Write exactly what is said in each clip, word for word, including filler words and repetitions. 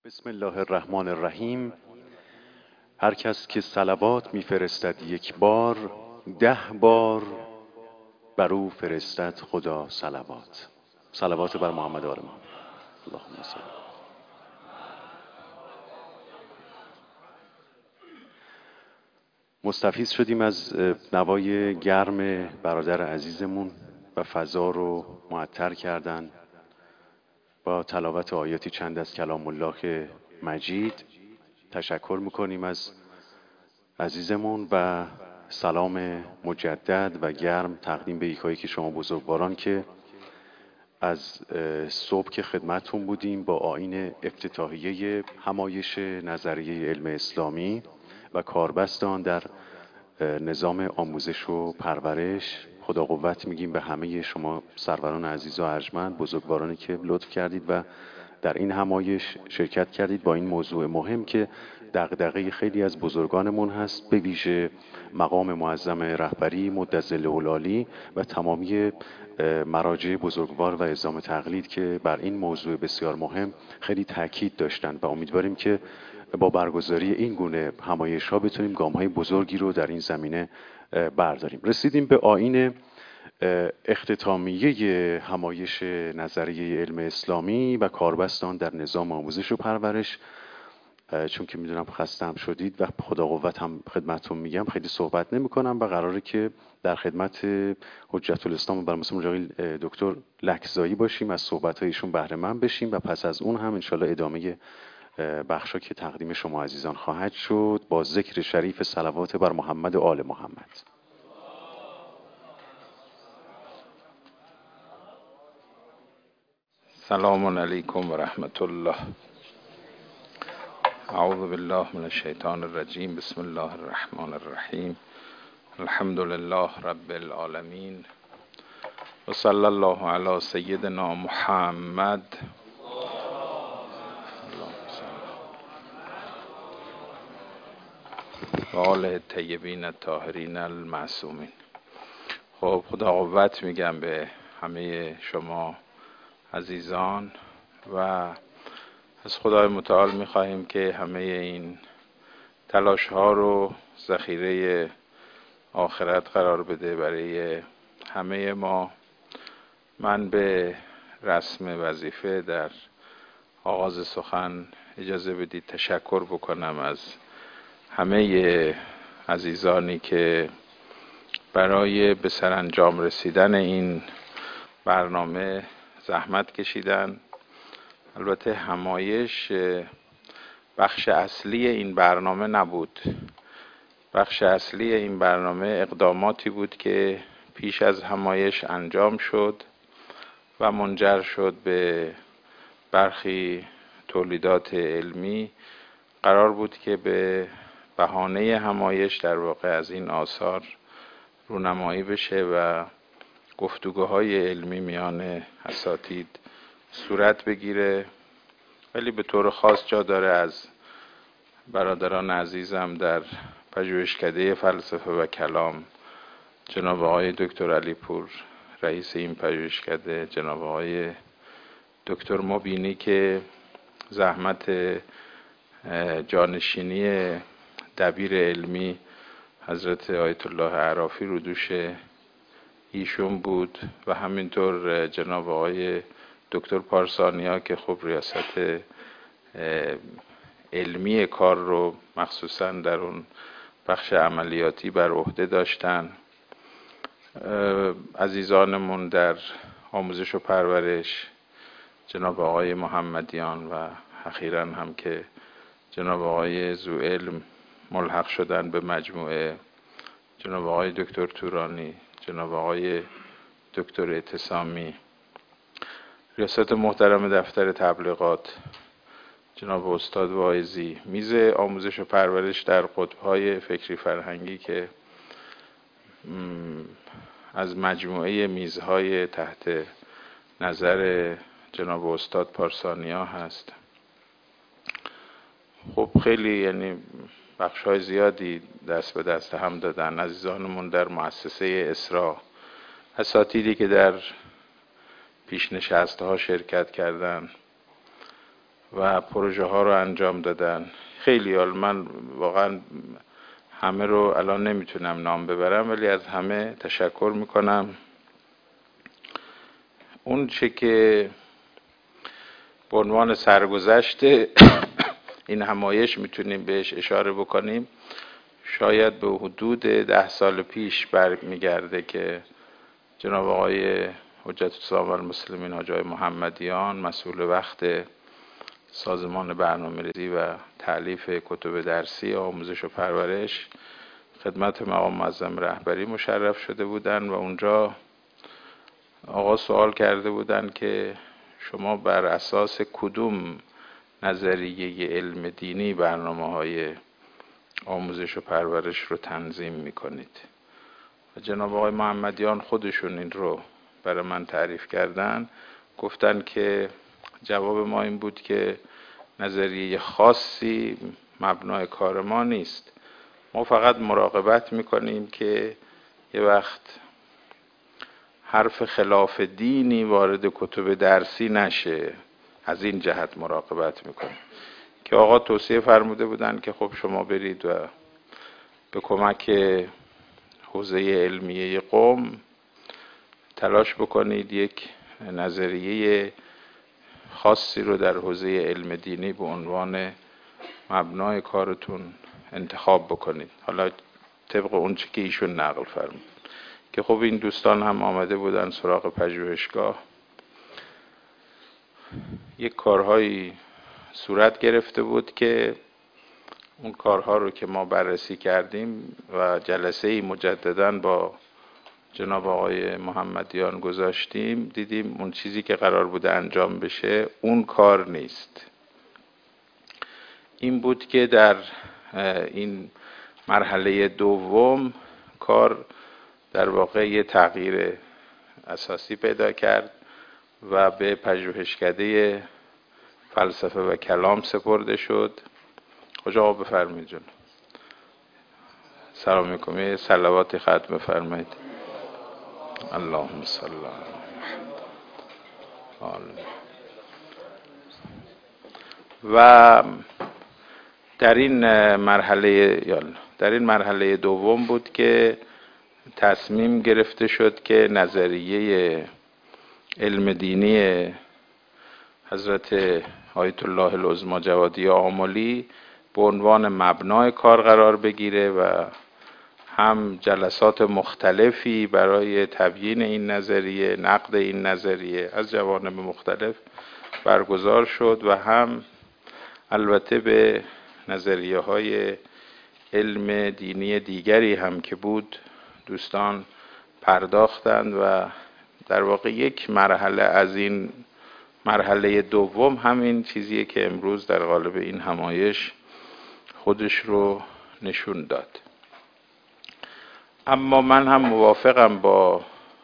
بسم الله الرحمن الرحیم. هر کس که صلوات میفرستد یک بار، ده بار بر او فرستد خدا صلوات. صلوات بر محمد و آل محمد. اللهم صل. مستفیض شدیم از نوای گرم برادر عزیزمون و فضا رو معطر کردن با تلاوت آیاتی چند از کلام الله مجید. تشکر میکنیم از عزیزمون و سلام مجدد و گرم تقدیم به یکایی که شما بزرگواران که از صبح که خدمتتون بودیم با آیین افتتاحیه همایش نظریه علم اسلامی و کاربست آن در نظام آموزش و پرورش. خدا قوت میگیم به همه شما سروران عزیز و ارجمند، بزرگوارانی که لطف کردید و در این همایش شرکت کردید با این موضوع مهم که دغدغه خیلی از بزرگانمون هست، به ویژه مقام معظم رهبری مدظل العالی و تمامی مراجع بزرگوار و اعزام تقلید که بر این موضوع بسیار مهم خیلی تاکید داشتند و امیدواریم که با برگزاری این گونه همایش ها بتونیم گام های بزرگی رو در این زمینه برداریم. رسیدیم به آیین اختتامیه همایش نظریه علم اسلامی و کاربست آن در نظام آموزش و پرورش. چون که میدونم خسته‌ام شدید و خدا قوت هم خدمتتون میگم خیلی صحبت نمی کنم و قراره که در خدمت حجت الاسلام و برمسلم جاقی دکتر لکزایی باشیم، از صحبت هایشون بهره مند بشیم و پس از اون هم انشالله ادامه بخشا که تقدیم شما عزیزان خواهد شد با ذکر شریف صلوات بر محمد و آل محمد. سلام علیکم و رحمت الله. اعوذ بالله من الشیطان الرجیم. بسم الله الرحمن الرحیم. الحمد لله رب العالمین و صلی الله علی سیدنا محمد و آله الطیبین الطاهرین المعصومین. خب خدا قوت میگم به همه شما عزیزان و از خدای متعال میخواهیم که همه این تلاش ها رو ذخیره آخرت قرار بده برای همه ما. من به رسم وظیفه در آغاز سخن اجازه بدید تشکر بکنم از همه عزیزانی که برای به سرانجام رسیدن این برنامه زحمت کشیدن. البته همایش بخش اصلی این برنامه نبود. بخش اصلی این برنامه اقداماتی بود که پیش از همایش انجام شد و منجر شد به برخی تولیدات علمی. قرار بود که به بهانه همایش در واقع از این آثار رونمایی بشه و گفتگوهای علمی میان اساتید صورت بگیره، ولی به طور خاص جا داره از برادران عزیزم در پژوهشکده فلسفه و کلام جناب آقای دکتر علی پور رئیس این پژوهشکده، جناب آقای دکتر مبینی که زحمت جانشینی دبیر علمی حضرت آیت الله عرافی رو دوش ایشون بود و همینطور جناب آقای دکتر پارسانیا که خب ریاست علمی کار رو مخصوصا در اون بخش عملیاتی بر عهده داشتن. عزیزانمون در آموزش و پرورش جناب آقای محمدیان و اخیراً هم که جناب آقای زوئلم ملحق شدن به مجموعه، جناب آقای دکتر تورانی، جناب آقای دکتر اعتصامی، ریاست محترم دفتر تبلیغات جناب استاد واعظی، میز آموزش و پرورش در قطب‌های فکری فرهنگی که از مجموعه میزهای تحت نظر جناب استاد پارسانیا هست. خب خیلی یعنی بخش‌های زیادی دست به دست هم دادن. عزیزانمون در مؤسسه اسرا، اساتیدی که در پیشنشست‌ها شرکت کردن و پروژه ها رو انجام دادن. خیلی حال من واقعا همه رو الان نمیتونم نام ببرم، ولی از همه تشکر میکنم. اون چه که به عنوان سرگذشت این همایش میتونیم بهش اشاره بکنیم، شاید به حدود ده سال پیش برمیگرده که جناب آقای حجت الاسلام و المسلمین حاجی آقای محمدیان، مسئول وقت سازمان برنامه‌ریزی و تألیف کتب درسی آموزش و پرورش، خدمت مقام معظم رهبری مشرف شده بودند و اونجا آقا سوال کرده بودند که شما بر اساس کدوم نظریه علم دینی برنامه‌های آموزش و پرورش رو تنظیم میکنید؟ و جناب آقای محمدیان خودشون این رو برای من تعریف کردن. گفتن که جواب ما این بود که نظریه خاصی مبنای کار ما نیست، ما فقط مراقبت میکنیم که یه وقت حرف خلاف دینی وارد کتب درسی نشه، از این جهت مراقبت میکنیم. که آقا توصیه فرموده بودن که خب شما برید و به کمک حوزه علمیه قم تلاش بکنید یک نظریه خاصی رو در حوزه علم دینی به عنوان مبنای کارتون انتخاب بکنید، حالا طبق اون چه که ایشون نقل فرمود. که خب این دوستان هم آمده بودن سراغ پژوهشگاه، یک کارهایی صورت گرفته بود که اون کارها رو که ما بررسی کردیم و جلسه ای مجدداً با جناب آقای محمدیان گذاشتیم، دیدیم اون چیزی که قرار بوده انجام بشه اون کار نیست. این بود که در این مرحله دوم کار در واقع یه تغییر اساسی پیدا کرد و به پژوهشکده فلسفه و کلام سپرده شد. خوش آقا بفرمایید جون. سلام علیکم. یه صلواتی ختم بفرمایید. اللهم صل علی محمد. و در این مرحله در این مرحله دوم بود که تصمیم گرفته شد که نظریه علم دینی حضرت آیت الله العظمی جوادی آملی به عنوان مبنای کار قرار بگیره و هم جلسات مختلفی برای تبیین این نظریه، نقد این نظریه از جوانب مختلف برگزار شد و هم البته به نظریه های علم دینی دیگری هم که بود دوستان پرداختند و در واقع یک مرحله از این مرحله دوم همین چیزیه که امروز در قالب این همایش خودش رو نشون داد. اما من هم موافقم با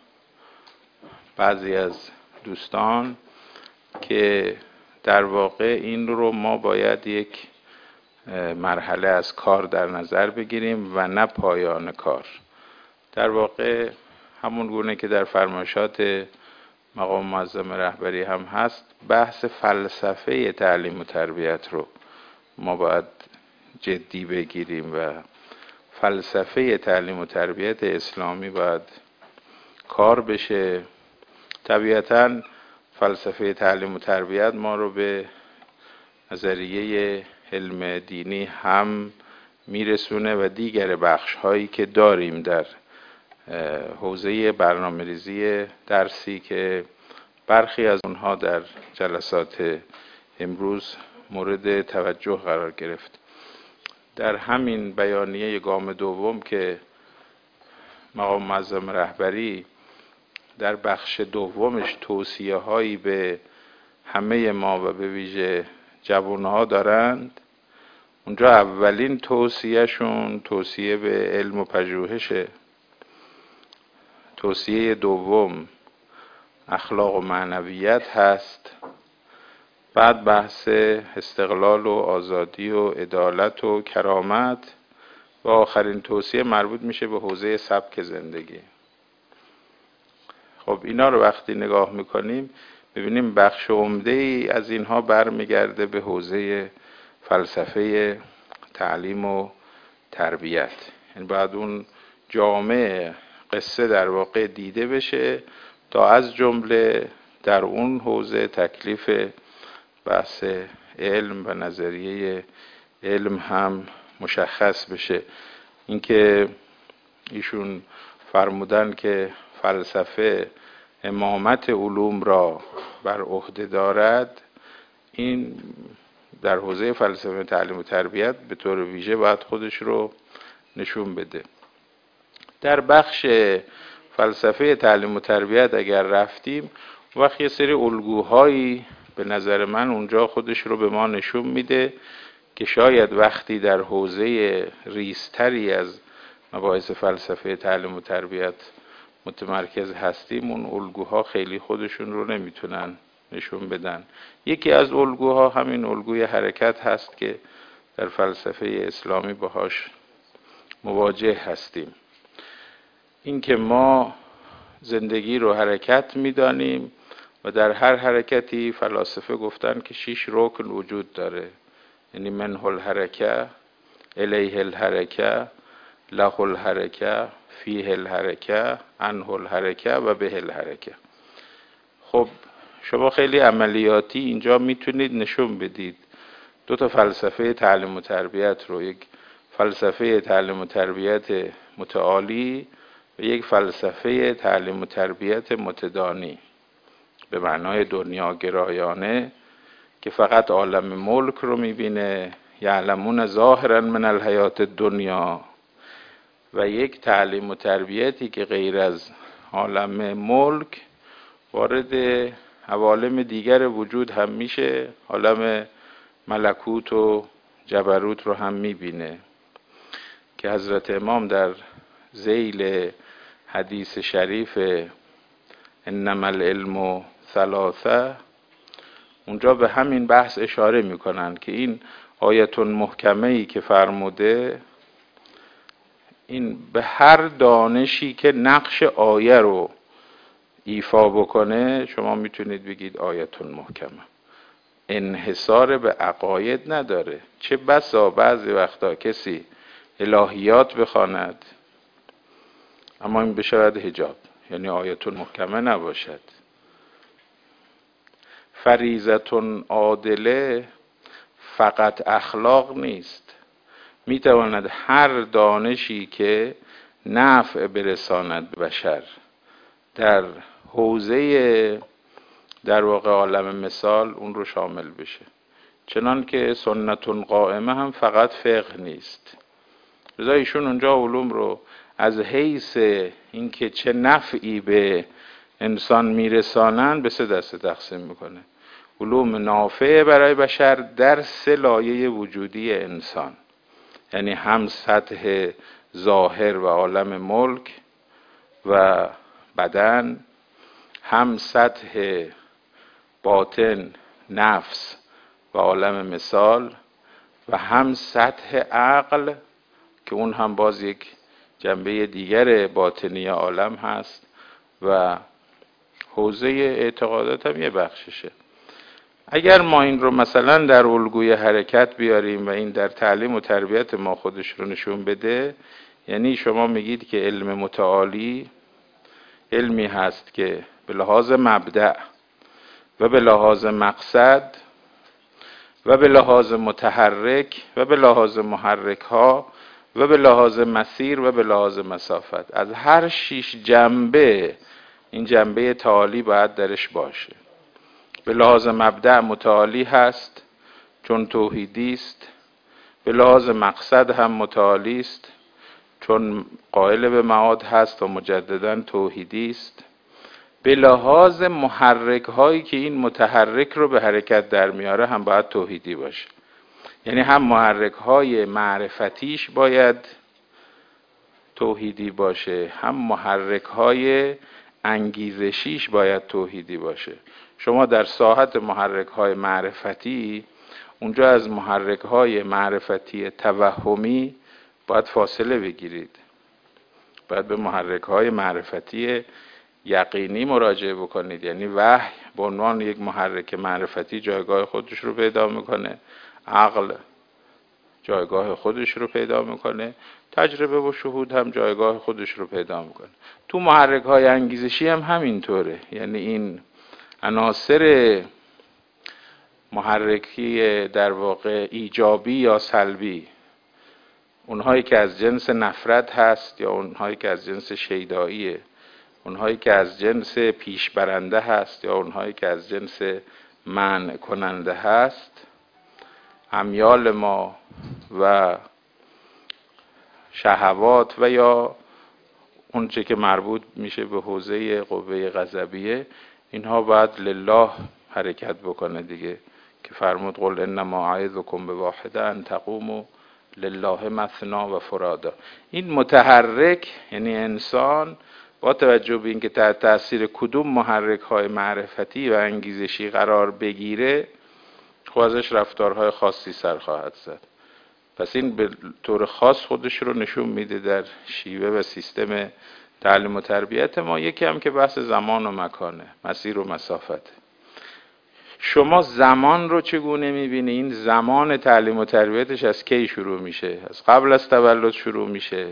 بعضی از دوستان که در واقع این رو ما باید یک مرحله از کار در نظر بگیریم و نه پایان کار. در واقع همون گونه که در فرمایشات مقام معظم رهبری هم هست، بحث فلسفه تعلیم و تربیت رو ما باید جدی بگیریم و فلسفه تعلیم و تربیت اسلامی باید کار بشه. طبیعتاً فلسفه تعلیم و تربیت ما رو به نظریه علم دینی هم میرسونه و دیگر بخش هایی که داریم در حوزه برنامه‌ریزی درسی که برخی از اونها در جلسات امروز مورد توجه قرار گرفت. در همین بیانیه گام دوم که مقام معظم رهبری در بخش دومش توصیه هایی به همه ما و به ویژه جوانها دارند، اونجا اولین توصیهشون توصیه به علم و پژوهشه، توصیه دوم اخلاق و معنویت هست، بعد بحث استقلال و آزادی و عدالت و کرامت و آخرین توصیه مربوط میشه به حوزه سبک زندگی. خب اینا رو وقتی نگاه میکنیم ببینیم بخش عمده ای از اینها برمیگرده به حوزه فلسفه تعلیم و تربیت. یعنی باید اون جامعه قصه در واقع دیده بشه تا از جمله در اون حوزه تکلیف بحث علم و نظریه علم هم مشخص بشه. اینکه ایشون فرمودن که فلسفه امامت علوم را بر عهده دارد، این در حوزه فلسفه تعلیم و تربیت به طور ویژه باید خودش رو نشون بده. در بخش فلسفه تعلیم و تربیت اگر رفتیم، وقت یه سری الگوهایی به نظر من اونجا خودش رو به ما نشون میده که شاید وقتی در حوزه ریزتری از مباحث فلسفه تعلیم و تربیت متمرکز هستیم، اون الگوها خیلی خودشون رو نمیتونن نشون بدن. یکی از الگوها همین الگوی حرکت هست که در فلسفه اسلامی باهاش مواجه هستیم. این که ما زندگی رو حرکت میدانیم و در هر حرکتی فلاسفه گفتن که شش رکن وجود داره، یعنی منه الحرکه، الیه الحرکه، له الحرکه، فیه الحرکه، عنه الحرکه و به الحرکه. خب شما خیلی عملیاتی اینجا میتونید نشون بدید دو تا فلسفه تعلیم و تربیت رو، یک فلسفه تعلیم و تربیت متعالی و یک فلسفه تعلیم و تربیت متدانی به معنای دنیاگرایانه که فقط عالم ملک رو میبینه، یعلمون ظاهرا من الحیات الدنیا، و یک تعلیم و تربیتی که غیر از عالم ملک وارد عوالم دیگر وجود هم میشه، عالم ملکوت و جبروت رو هم میبینه که حضرت امام در ذیل حدیث شریف انما العلم ثلاثه اونجا به همین بحث اشاره میکنن که این آیت محکمه ای که فرموده، این به هر دانشی که نقش آیه رو ایفا بکنه شما میتونید بگید آیت محکمه، انحصار به عقاید نداره. چه بسا بعضی وقتا کسی الهیات بخواند اما این بشود حجاب، یعنی آیت محکمه نباشد. فریضتون عادله فقط اخلاق نیست، میتواند هر دانشی که نفع برساند بشر در حوزه در واقع عالم مثال اون رو شامل بشه. چنان که سنتون قائمه هم فقط فقه نیست. لذا ایشون اونجا علوم رو از حیث اینکه چه نفعی به انسان میرسانن به سه دسته تقسیم میکنه. علوم نافع برای بشر در سه لایه وجودی انسان، یعنی هم سطح ظاهر و عالم ملک و بدن، هم سطح باطن نفس و عالم مثال، و هم سطح عقل که اون هم باز یک جنبه دیگر باطنی عالم هست و حوزه اعتقادات هم یه بخششه. اگر ما این رو مثلا در الگوی حرکت بیاریم و این در تعلیم و تربیت ما خودش رو نشون بده، یعنی شما میگید که علم متعالی علمی هست که به لحاظ مبدأ و به لحاظ مقصد و به لحاظ متحرک و به لحاظ محرک ها و به لحاظ مسیر و به لحاظ مسافت، از هر شیش جنبه این جنبه تعالی باید درش باشه. به لحاظ مبدأ متعالی هست چون توحیدی است، به لحاظ مقصد هم متعالی است چون قائل به معاد هست و مجددا توحیدی است، به لحاظ محرک هایی که این متحرک رو به حرکت در میاره هم باید توحیدی باشه. یعنی هم محرک های معرفتیش باید توحیدی باشه، هم محرک های انگیزشیش باید توحیدی باشه. شما در ساحت محرک های معرفتی اونجا از محرک های معرفتی توهمی باید فاصله بگیرید، باید به محرک های معرفتی یقینی مراجعه بکنید، یعنی وحی به عنوان یک محرک معرفتی جایگاه خودش رو پیدا میکنه، عقل جایگاه خودش رو پیدا میکنه، تجربه و شهود هم جایگاه خودش رو پیدا میکنه. تو محرک های انگیزشی هم همینطوره، یعنی این عناصر محرکی در واقع ایجابی یا سلبی، اونهایی که از جنس نفرت هست یا اونهایی که از جنس شیداییه، اونهایی که از جنس پیش برنده هست یا اونهایی که از جنس منع کننده هست، امیال ما و شهوات و یا اونچه که مربوط میشه به حوزه قوه غضبیه، اینها باید لله حرکت بکنه دیگه، که فرمود قل انما اعظکم بواحده ان تقوموا لله مثنا و فرادا. این متحرک یعنی انسان با توجه به اینکه تحت تاثیر کدوم محرک های معرفتی و انگیزشی قرار بگیره، خب ازش رفتارهای خاصی سر خواهد زد. پس این به طور خاص خودش رو نشون میده در شیوه و سیستم تعلیم و تربیت ما. یکی هم که بحث زمان و مکانه، مسیر و مسافت. شما زمان رو چگونه میبینی؟ این زمان تعلیم و تربیتش از کی شروع میشه؟ از قبل از تولد شروع میشه؟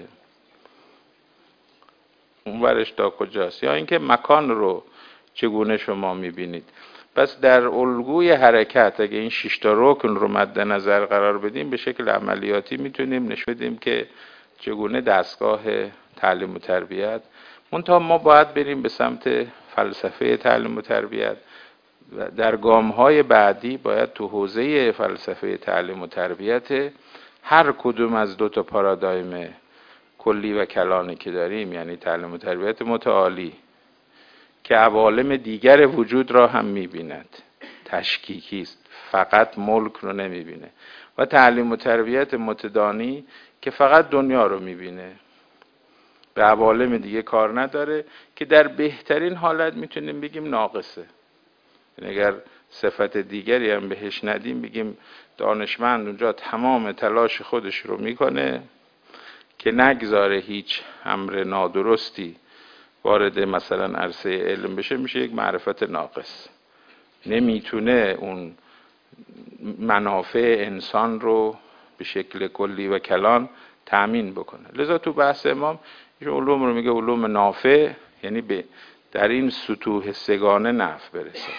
اون ورش تا کجاست؟ یا اینکه مکان رو چگونه شما میبینید؟ پس در الگوی حرکت اگه این شش تا رکن رو مد نظر قرار بدیم، به شکل عملیاتی میتونیم نشون بدیم که چگونه دستگاه تعلیم و تربیت، منتها ما باید بریم به سمت فلسفه تعلیم و تربیت. در گام‌های بعدی باید تو حوزه فلسفه تعلیم و تربیت هر کدوم از دو تا پارادایم کلی و کلانی که داریم، یعنی تعلیم و تربیت متعالی که عوالم دیگر وجود را هم می‌بیند، تشکیکی است، فقط ملک رو نمی‌بینه، و تعلیم و تربیت متدانی که فقط دنیا رو می‌بینه، به عوالم دیگه کار نداره، که در بهترین حالت میتونیم بگیم ناقصه. یعنی اگر صفت دیگری هم بهش ندیم، بگیم دانشمند اونجا تمام تلاش خودش رو میکنه که نگذاره هیچ امر نادرستی وارد مثلا عرصه علم بشه، میشه یک معرفت ناقص، نمیتونه اون منافع انسان رو به شکل کلی و کلان تأمین بکنه. لذا تو بحث امام این علوم رو میگه علوم نافع، یعنی به در این سطوح سگانه نفع برسه.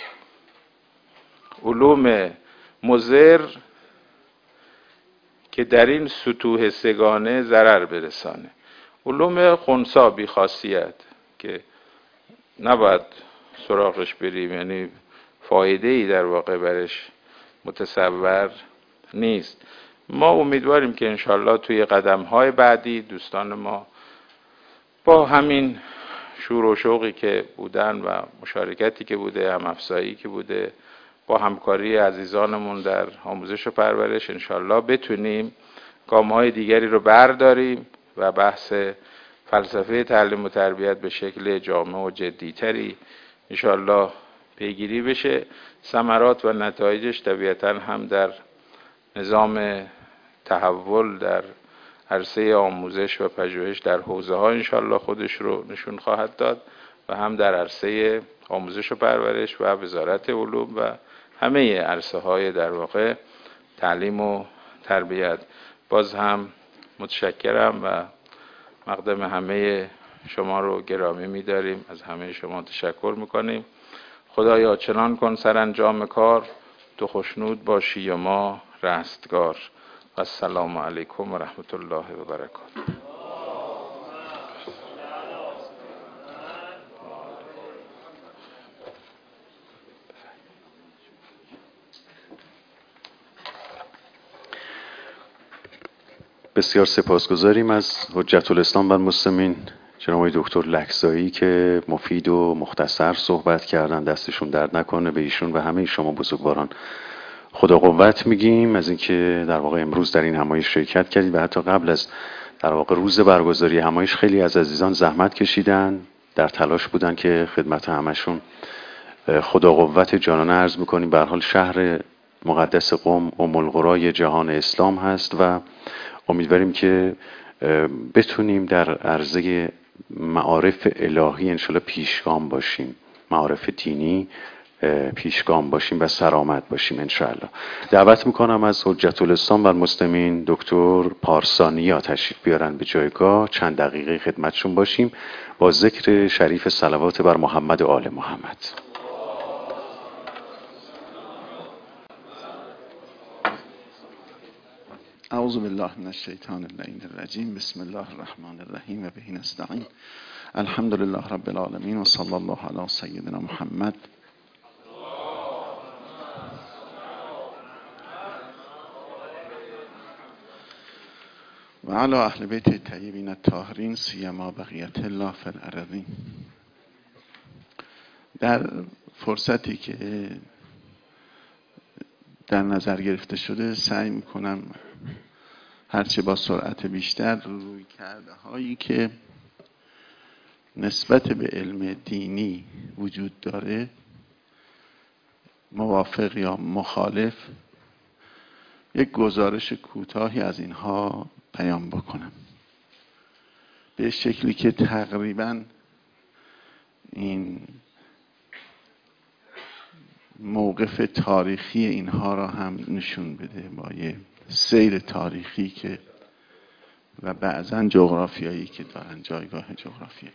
علوم مضر که در این سطوح سگانه ضرر برسانه. علوم خنثی بی خاصیت که نباید سراغش بریم، یعنی فایده ای در واقع برش متصور نیست. ما امیدواریم که انشالله توی قدم‌های بعدی دوستان ما با همین شور و شوقی که بودن و مشارکتی که بوده، هم افزایی که بوده، با همکاری عزیزانمون در آموزش و پرورش، انشالله بتونیم گام‌های دیگری رو برداریم و بحث فلسفه تعلیم و تربیت به شکل جامع و جدی‌تری انشالله پیگیری بشه. ثمرات و نتایجش طبیعتاً هم در نظام تحول در عرصه آموزش و پژوهش در حوزه ها انشالله خودش رو نشون خواهد داد و هم در عرصه آموزش و پرورش و وزارت علوم و همه عرصه های در واقع تعلیم و تربیت. باز هم متشکرم و مقدم همه شما رو گرامی می‌داریم، از همه شما تشکر می‌کنیم. خدایا چنان کن سرانجام کار، تو خوشنود باشی و ما رستگار. و السلام علیکم و رحمت الله و برکاته. بسیار سپاسگزاریم از حجت الاسلام بر مسلمین جناب دکتر لکزایی که مفید و مختصر صحبت کردن. دستشون درد نکنه، به ایشون و همه شما بزرگواران خدا قوت میگیم از اینکه در واقع امروز در این همایش شرکت کردید و حتی قبل از در واقع روز برگزاری همایش خیلی از عزیزان زحمت کشیدن، در تلاش بودن که خدمت همشون خدا قوت جانانه عرض میکنیم. به هر حال شهر مقدس قم ام القری جهان اسلام هست و امیدواریم که بتونیم در عرصه معارف الهی انشالله پیشگام باشیم، معارف دینی پیشگام باشیم و سرآمد باشیم انشاءالله. دعوت میکنم از حجت الاسلام و المسلمین دکتر پارسانیا تشریف بیارن به جایگاه، چند دقیقه خدمتشون باشیم با ذکر شریف صلوات بر محمد و آل محمد. اعوذ بالله من الشیطان اللعین الرجیم. بسم الله الرحمن الرحیم و به نستعین. الحمد لله رب العالمین و صلی الله علی سیدنا محمد. و علی اهل بیت الطیبین الطاهرین سیما بقیت الله فی الارضین. در فرصتی که در نظر گرفته شده سعی میکنم هرچه با سرعت بیشتر روی کرده هایی که نسبت به علم دینی وجود داره، موافق یا مخالف، یک گزارش کوتاهی از اینها بیان بکنم به شکلی که تقریباً این موقف تاریخی اینها را هم نشون بده با یه سیر تاریخی که و بعضاً جغرافیایی که دارن، جایگاه جغرافیایی.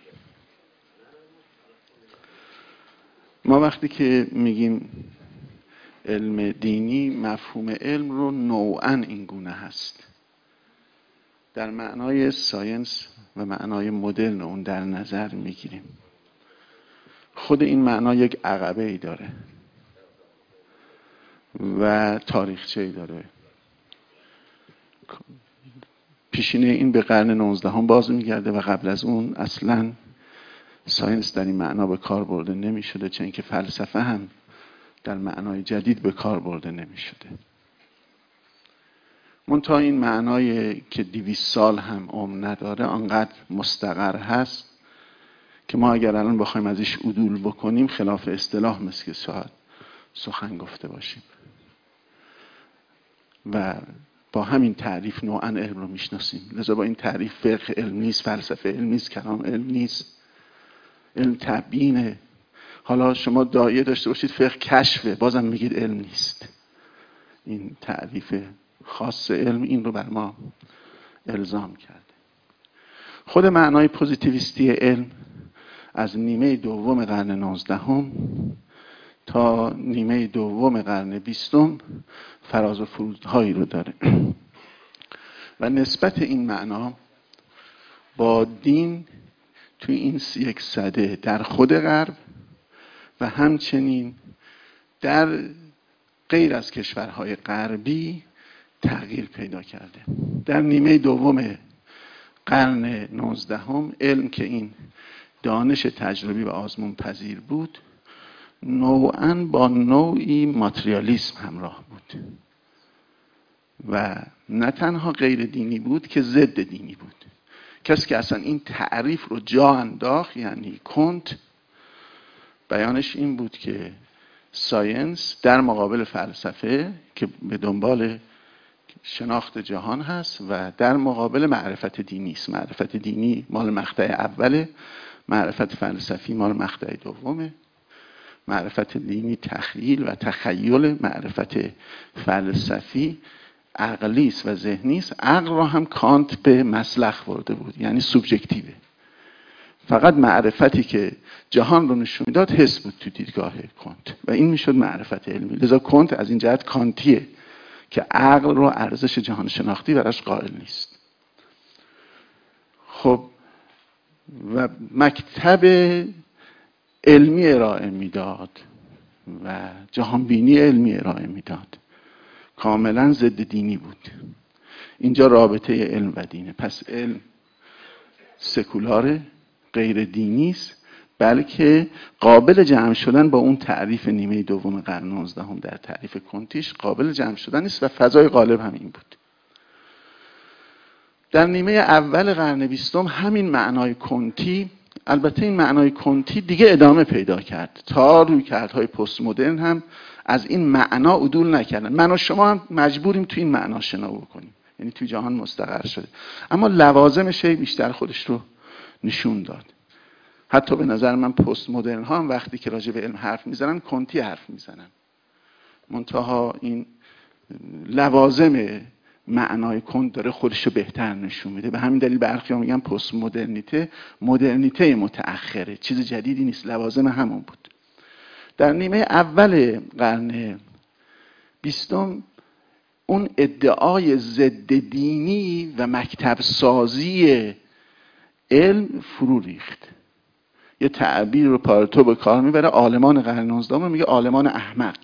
ما وقتی که میگیم علم دینی، مفهوم علم رو نوعاً این گونه هست. در معنای ساینس و معنای مدرن اون در نظر میگیریم. خود این معنا یک عقبه ای داره و تاریخچه ای داره. پیشینه این به قرن نوزدهم باز میگرده و قبل از اون اصلاً ساینس در این معنا به کار برده نمی شده، چون که فلسفه هم در معنای جدید به کار برده نمی شده. منتها این معنای که دویست سال هم عمر نداره آنقدر مستقر هست که ما اگر الان بخوایم ازش عدول بکنیم خلاف اصطلاح مثل که شاید سخن گفته باشیم و با همین تعریف نوعاً علم رو میشناسیم. لذا با این تعریف فقه علم نیست، فلسفه علم نیست، کلام علم نیست، علم تبیینه. حالا شما داعیه داشته باشید فقه کشفه، بازم میگید علم نیست. این تعریف خاص علم این رو بر ما الزام کرده. خود معنای پوزیتیویستی علم از نیمه دوم قرن نوزدهم تا نیمه دوم قرن بیستم فراز و فرودهایی رو داره و نسبت این معنا با دین توی این یک سده در خود غرب و همچنین در غیر از کشورهای غربی تغییر پیدا کرده. در نیمه دوم قرن نوزدهم علم که این دانش تجربی و آزمون پذیر بود نوعاً با نوعی ماتریالیسم همراه بود و نه تنها غیر دینی بود که ضد دینی بود. کسی که اصلا این تعریف رو جا انداخت یعنی کنت، بیانش این بود که ساینس در مقابل فلسفه که به دنبال شناخت جهان هست و در مقابل معرفت دینی است. معرفت دینی مال مقطع اوله، معرفت فلسفی مال مقطع دومه. معرفت دینی تخیل و تخیل، معرفت فلسفی عقلی است و ذهنی است. عقل را هم کانت به مسلخ برده بود، یعنی سوبژکتیوه. فقط معرفتی که جهان رو نشون میداد حس بود تو دیدگاه کنت و این میشد معرفت علمی. لذا کنت از این جهت کانتیه که عقل رو ارزش جهان شناختی براش قائل نیست. خب و مکتب علمی ارائه میداد و جهانبینی علمی ارائه میداد، کاملا ضد دینی بود. اینجا رابطه علم و دینه. پس علم سکولاره، غیر دینی است، بلکه قابل جمع شدن با اون تعریف نیمه دوم قرن نوزدهم در تعریف کنتیش قابل جمع شدن است و فضای غالب هم این بود. در نیمه اول قرن بیستم همین معنای کنتی، البته این معنای کنتی دیگه ادامه پیدا کرد تا رویکردهای پست مدرن هم از این معنا عدول نکردن. من و شما هم مجبوریم تو این معنا شنا بکنیم، یعنی توی جهان مستقر شده، اما لوازم شی بیشتر خودش رو نشون داد. حتی به نظر من پست مدرن ها هم وقتی که راجع به علم حرف میزنن کنتی حرف میزنن، منتها این لوازم معنای کند داره خودشو بهتر نشون میده. به همین دلیل برخی ها میگن پست مدرنیته مدرنیته متأخره، چیز جدیدی نیست، لوازم همون بود. در نیمه اول قرن بیستم اون ادعای ضد دینی و مکتب سازی علم فرو ریخت. یه تعبیر رو پارتو به کار میبره، عالمان قرن نوزدهم رو میگه عالمان احمق،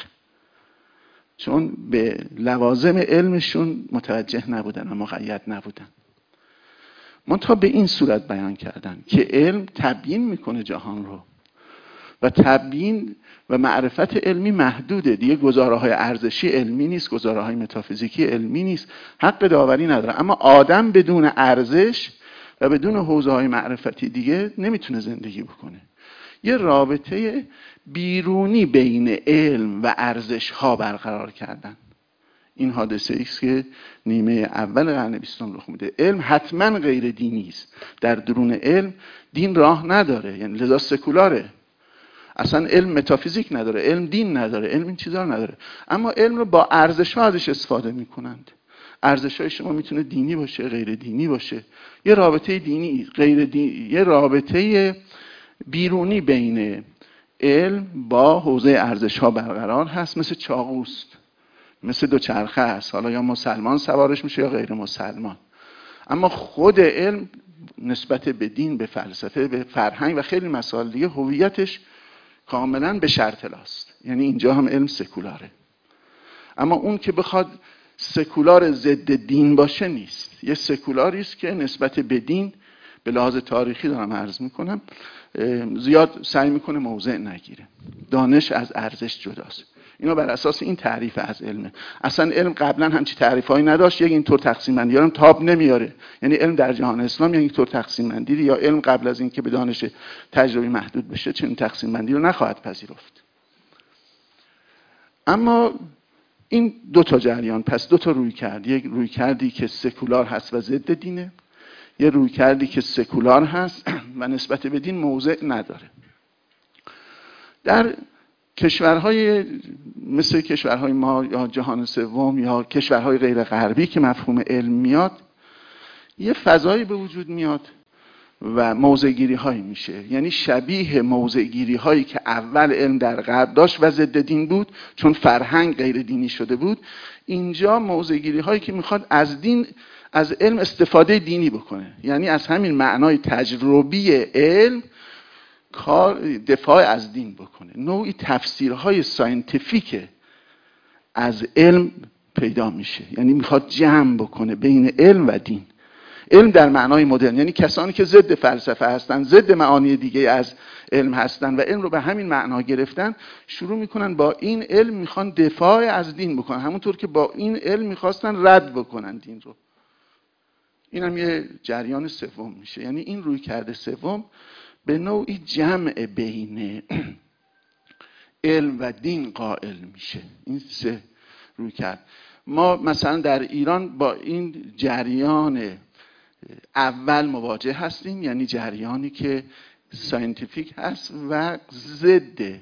چون به لوازم علمشون متوجه نبودن و مقید نبودن. منتها به این صورت بیان کردن که علم تبیین میکنه جهان رو و تبیین و معرفت علمی محدوده دیگه، گزاره‌های ارزشی علمی نیست، گزاره‌های متافیزیکی علمی نیست، حق داوری نداره. اما آدم بدون ارزش و بدون حوزه‌های معرفتی دیگه نمیتونه زندگی بکنه. یه رابطه بیرونی بین علم و ارزش‌ها برقرار کردن. این حادثه ایست که نیمه اول قرن بیستم رخ میده. علم حتما غیر دینی است. در درون علم دین راه نداره، یعنی لذا سکولاره. اصلا علم متافیزیک نداره، علم دین نداره، علم این چیزا نداره. اما علم رو با ارزش‌ها ازش استفاده میکنند. ارزش‌های شما میتونه دینی باشه، غیر دینی باشه. یه رابطه دینی غیر دینی، یه رابطه بیرونی بین علم با حوزه ارزش‌ها برقرار هست، مثل چاقوست، مثل دوچرخه است. حالا یا مسلمان سوارش میشه یا غیر مسلمان. اما خود علم نسبت به دین، به فلسفه، به فرهنگ و خیلی مسائل دیگه هویتش کاملا به شرطلاست. یعنی اینجا هم علم سکولاره. اما اون که بخواد سکولار ضد دین باشه نیست. یه سکولاری است که نسبت به دین به لحاظ تاریخی دارم عرض میکنم زیاد سعی میکنه موضع نگیره. دانش از ارزش جداست. اینا بر اساس این تعریف از علمه. اصلا علم قبلا همچی تعریفایی نداشت، یک اینطور تقسیم بندی هم تاب نمیاره. یعنی علم در جهان اسلام یک اینطور تقسیم بندی یا علم قبل از این که به دانش تجربی محدود بشه چنین تقسیم بندی رو نخواهد پذیرفت. اما این دو تا جریان، پس دو تا روی کرد. یک روی کردی که سکولار هست و ضد دینه، یه روی کردی که سکولار هست و نسبت به دین موضع نداره. در کشورهای مثل کشورهای ما یا جهان سوم یا کشورهای غیر غربی که مفهوم علم میاد، یه فضایی به وجود میاد و موضع‌گیری هایی میشه. یعنی شبیه موضع‌گیری هایی که اول علم در غرب داشت و ضد دین بود چون فرهنگ غیر دینی شده بود، اینجا موضع‌گیری هایی که میخواد از دین، از علم استفاده دینی بکنه. یعنی از همین معنای تجربی علم کار دفاع از دین بکنه. نوعی تفسیرهای ساینتیفیک از علم پیدا میشه. یعنی میخواد جمع بکنه بین علم و دین. علم در معنای مدرن، یعنی کسانی که ضد فلسفه هستن، ضد معانی دیگه از علم هستن و علم رو به همین معنا گرفتن، شروع میکنن با این علم میخوان دفاع از دین بکنن، همونطور که با این علم میخواستن رد بکنن دین رو. این هم یه جریان سوم میشه. یعنی این روی کرده سوم به نوعی جمع بین علم و دین قائل میشه. این سه روی کرد. ما مثلا در ایران با این جریان اول مواجه هستیم، یعنی جریانی که ساینتیفیک هست و ضد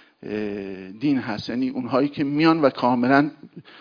دین هست. یعنی اونهایی که میان و کاملا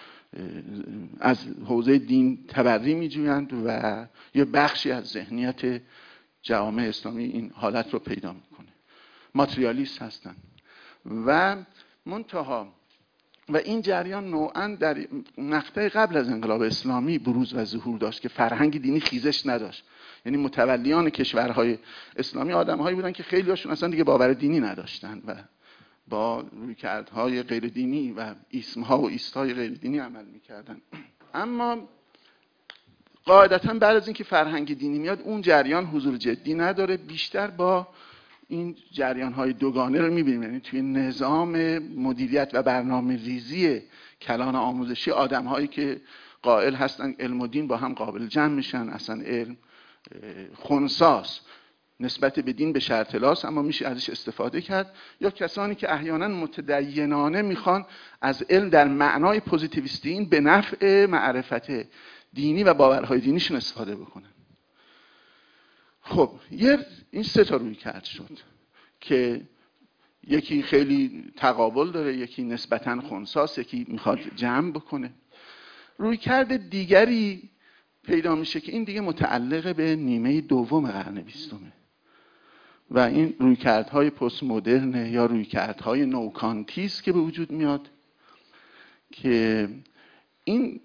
از حوزه دین تبری میجویند و یه بخشی از ذهنیت جوامع اسلامی این حالت رو پیدا میکنه. ماتریالیست هستن و منتها و این جریان نوعاً در مقطع قبل از انقلاب اسلامی بروز و ظهور داشت که فرهنگ دینی خیزش نداشت. یعنی متولیان کشورهای اسلامی آدم‌هایی بودن که خیلی هاشون اصلا دیگه باور دینی نداشتن و با رویکردهای غیر دینی و ایسم‌ها و ایست‌های غیر دینی عمل می‌کردن. اما قاعدتاً بعد از اینکه فرهنگ دینی میاد اون جریان حضور جدی نداره، بیشتر با این جریان‌های دوگانه رو می‌بینیم. یعنی توی نظام مدیریت و برنامه ریزی کلان آموزشی آدم‌هایی که قائل هستن علم و دین با هم قابل جمع میشن، اصلا علم خنثاست نسبت به دین به شرطلاست اما میشه ازش استفاده کرد، یا کسانی که احیانا متدینانه میخوان از علم در معنای پوزیتیویستی این به نفع معرفت دینی و باورهای دینیشون استفاده بکنن. خب یه این سه تا روی کرد شد که یکی خیلی تقابل داره، یکی نسبتاً خنثی‌ست، یکی میخواد جمع بکنه. روی کرد دیگری پیدا میشه که این دیگه متعلق به نیمه دوم قرن بیستمه و این رویکردهای پست مدرن یا رویکردهای نوکانتی است که به وجود میاد که این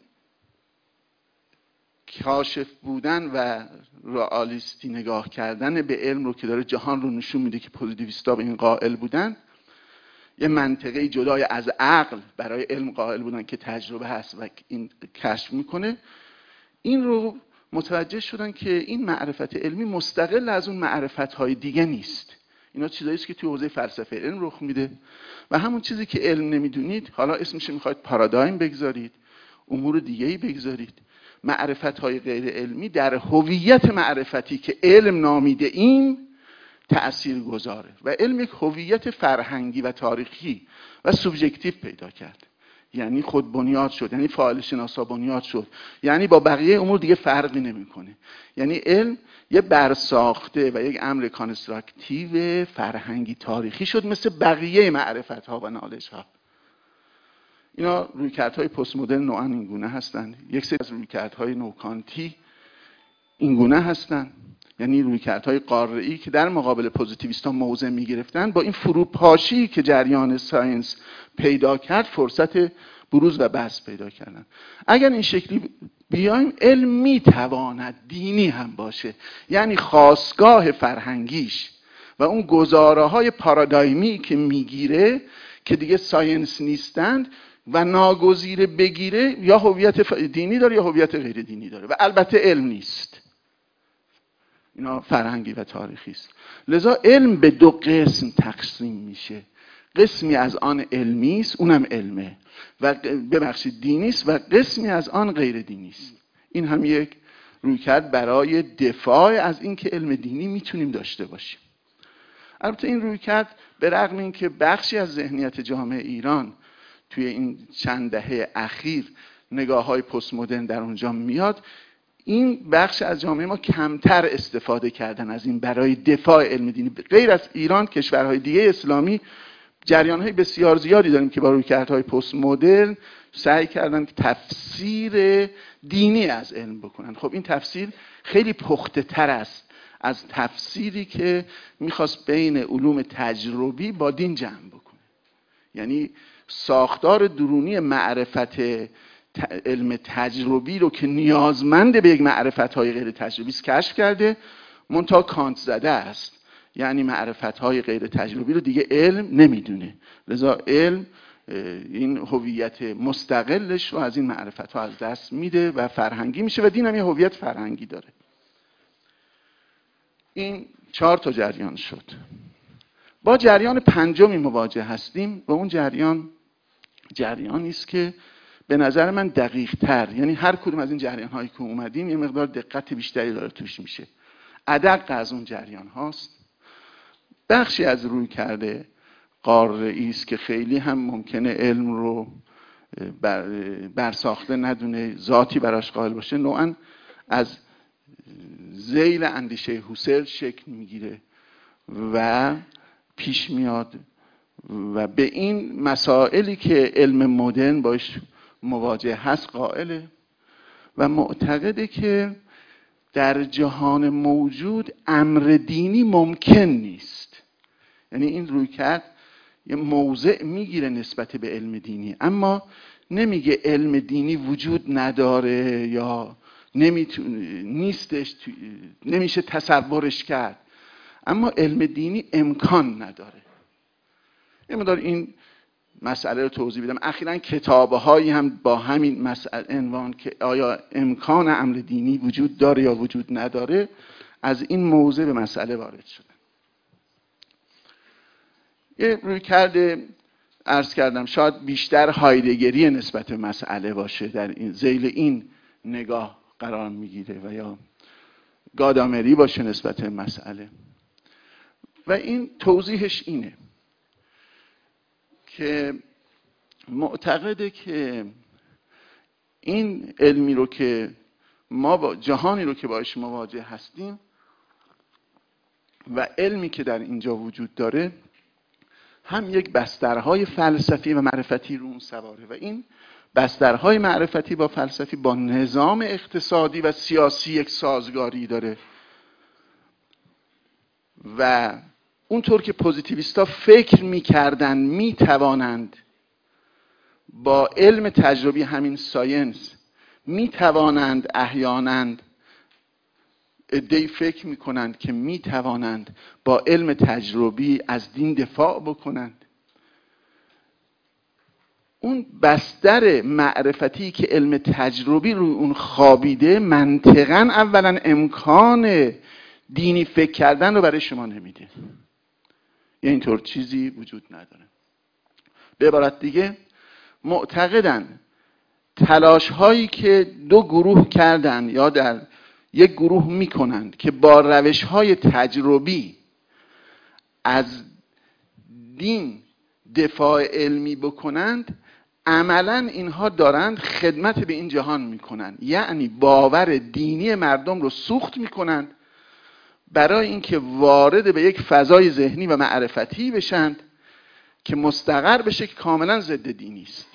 کاشف بودن و رئالیستی نگاه کردن به علم رو که داره جهان رو نشون میده که پوزیتیویستا به این قائل بودن، یه منطقه جدای از عقل برای علم قائل بودن که تجربه هست و این کشف میکنه، این رو متوجه شدن که این معرفت علمی مستقل از اون معرفت‌های دیگه نیست. اینا چیزایی است که توی حوزه فلسفه علم رخ میده و همون چیزی که علم نمیدونید، حالا اسمش میخواید پارادایم بگذارید، امور دیگه‌ای بگذارید، معرفت‌های غیر علمی در هویت معرفتی که علم نامیده ایم تأثیر گذاره و علم یک هویت فرهنگی و تاریخی و سوبژکتیو پیدا کرد. یعنی خود بنیاد شد، یعنی فاعل شناسا بنیاد شد، یعنی با بقیه امور دیگه فرقی نمیکنه. یعنی علم یه برساخته و یک امر کانستراکتیو فرهنگی تاریخی شد مثل بقیه معرفت ها و نالج ها. اینا رویکردهای پست مدرن نوعا این گونه هستند. یک سری از رویکردهای نوکانتی این گونه هستند، یعنی رویکردهای قاره‌ای که در مقابل پوزیتیویست‌ها موضع می‌گرفتن، با این فروپاشی که جریان ساینس پیدا کرد فرصت بروز و بحث پیدا کردن. اگر این شکلی بیایم، علم میتواند دینی هم باشه، یعنی خاستگاه فرهنگیش و اون گزاره‌های پارادایمی که میگیره که دیگه ساینس نیستند و ناگزیر بگیره، یا هویت دینی داره یا هویت غیر دینی داره و البته علم نیست. اینا فرهنگی و تاریخی است. لذا علم به دو قسم تقسیم میشه. قسمی از آن علمی است، اونم علمه، و ببخشید دینی است، و قسمی از آن غیر دینی است. این هم یک رویکرد برای دفاع از این که علم دینی میتونیم داشته باشیم. البته این رویکرد به رغم این که بخشی از ذهنیت جامعه ایران توی این چند دهه اخیر نگاه‌های پست مدرن در اونجا میاد، این بخش از جامعه ما کمتر استفاده کردن از این برای دفاع علم دینی. غیر از ایران، کشورهای دیگه اسلامی جریان‌های بسیار زیادی داریم که با رویکردهای پست مدرن سعی کردن تفسیر دینی از علم بکنن. خب این تفسیر خیلی پخته تر است از تفسیری که میخواست بین علوم تجربی با دین جمع بکنه. یعنی ساختار درونی معرفت علم تجربی رو که نیازمند به یک معرفت‌های غیر تجربی است کشف کرده، منتها کانت زده است. یعنی معرفت‌های غیر تجربی رو دیگه علم نمیدونه، لذا علم این هویت مستقلش رو از این معرفت‌ها از دست میده و فرهنگی میشه و دین هم یه هویت فرهنگی داره. این چهار تا جریان شد. با جریان پنجمی مواجه هستیم و اون جریان جریانی است که به نظر من دقیق تر، یعنی هر کدوم از این جریان هایی که اومدیم یه مقدار دقت بیشتری داره توش میشه، ادق از اون جریان هاست. بخشی از روی کرده قاره‌ای است که خیلی هم ممکنه علم رو بر برساخته ندونه، ذاتی براش قائل باشه، نوعا از ذیل اندیشه هوسل شکل میگیره و پیش میاد و به این مسائلی که علم مدرن باش مواجه هست قائله و معتقده که در جهان موجود امر دینی ممکن نیست. یعنی این رویکرد یه موضع میگیره نسبت به علم دینی، اما نمیگه علم دینی وجود نداره یا نمیتونه نیستش، نمیشه تصورش کرد، اما علم دینی امکان نداره. یه مقدار این مسئله رو توضیح بدم. اخیراً کتاب‌هایی هم با همین مسئله عنوان که آیا امکان امر دینی وجود داره یا وجود نداره، از این موضوع به مسئله وارد شدن. یه رویکرد عرض کردم شاید بیشتر هایدگری نسبت به مسئله باشه، در این ذیل این نگاه قرار میگیره و یا گادامری باشه نسبت به مسئله. و این توضیحش اینه که معتقده که این علمی رو که ما با جهانی رو که باش مواجه هستیم و علمی که در اینجا وجود داره هم یک بسترهای فلسفی و معرفتی رو اون سواره و این بسترهای معرفتی با فلسفی با نظام اقتصادی و سیاسی یک سازگاری داره و اونطور که پوزیتیویستا فکر می‌کردن می‌توانند با علم تجربی همین ساینس می‌توانند احیاناً عده‌ای فکر می‌کنند که می‌توانند با علم تجربی از دین دفاع بکنند. اون بستر معرفتی که علم تجربی رو اون خوابیده منطقاً اولاً امکان دینی فکر کردن رو برای شما نمیده. یه اینطور چیزی وجود نداره. به عبارت دیگه معتقدن تلاش هایی که دو گروه کردن یا در یک گروه میکنند که با روش های تجربی از دین دفاع علمی بکنند، عملا اینها دارند خدمت به این جهان میکنند، یعنی باور دینی مردم رو سوخت میکنند برای اینکه وارد به یک فضای ذهنی و معرفتی بشند که مستقر بشه که کاملا ضد دینی است.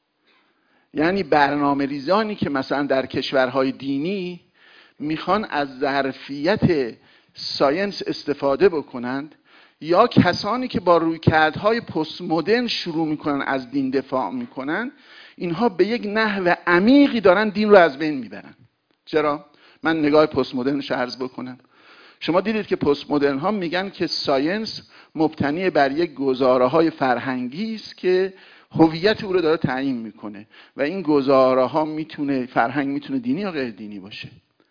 یعنی برنامه ریزانی که مثلا در کشورهای دینی میخوان از ظرفیت ساینس استفاده بکنند یا کسانی که با رویکردهای پست مدرن شروع میکنن از دین دفاع میکنن، اینها به یک نحو عمیقی دارن دین رو از بین میبرن. چرا؟ من نگاه پست مدرنش عرض بکنم. شما دیدید که پست مدرن ها میگن که ساینس مبتنی بر یک گزاره های فرهنگی است که هویت او رو داره تعیین میکنه و این گزاره ها میتونه فرهنگ، میتونه دینی یا غیر دینی باشه.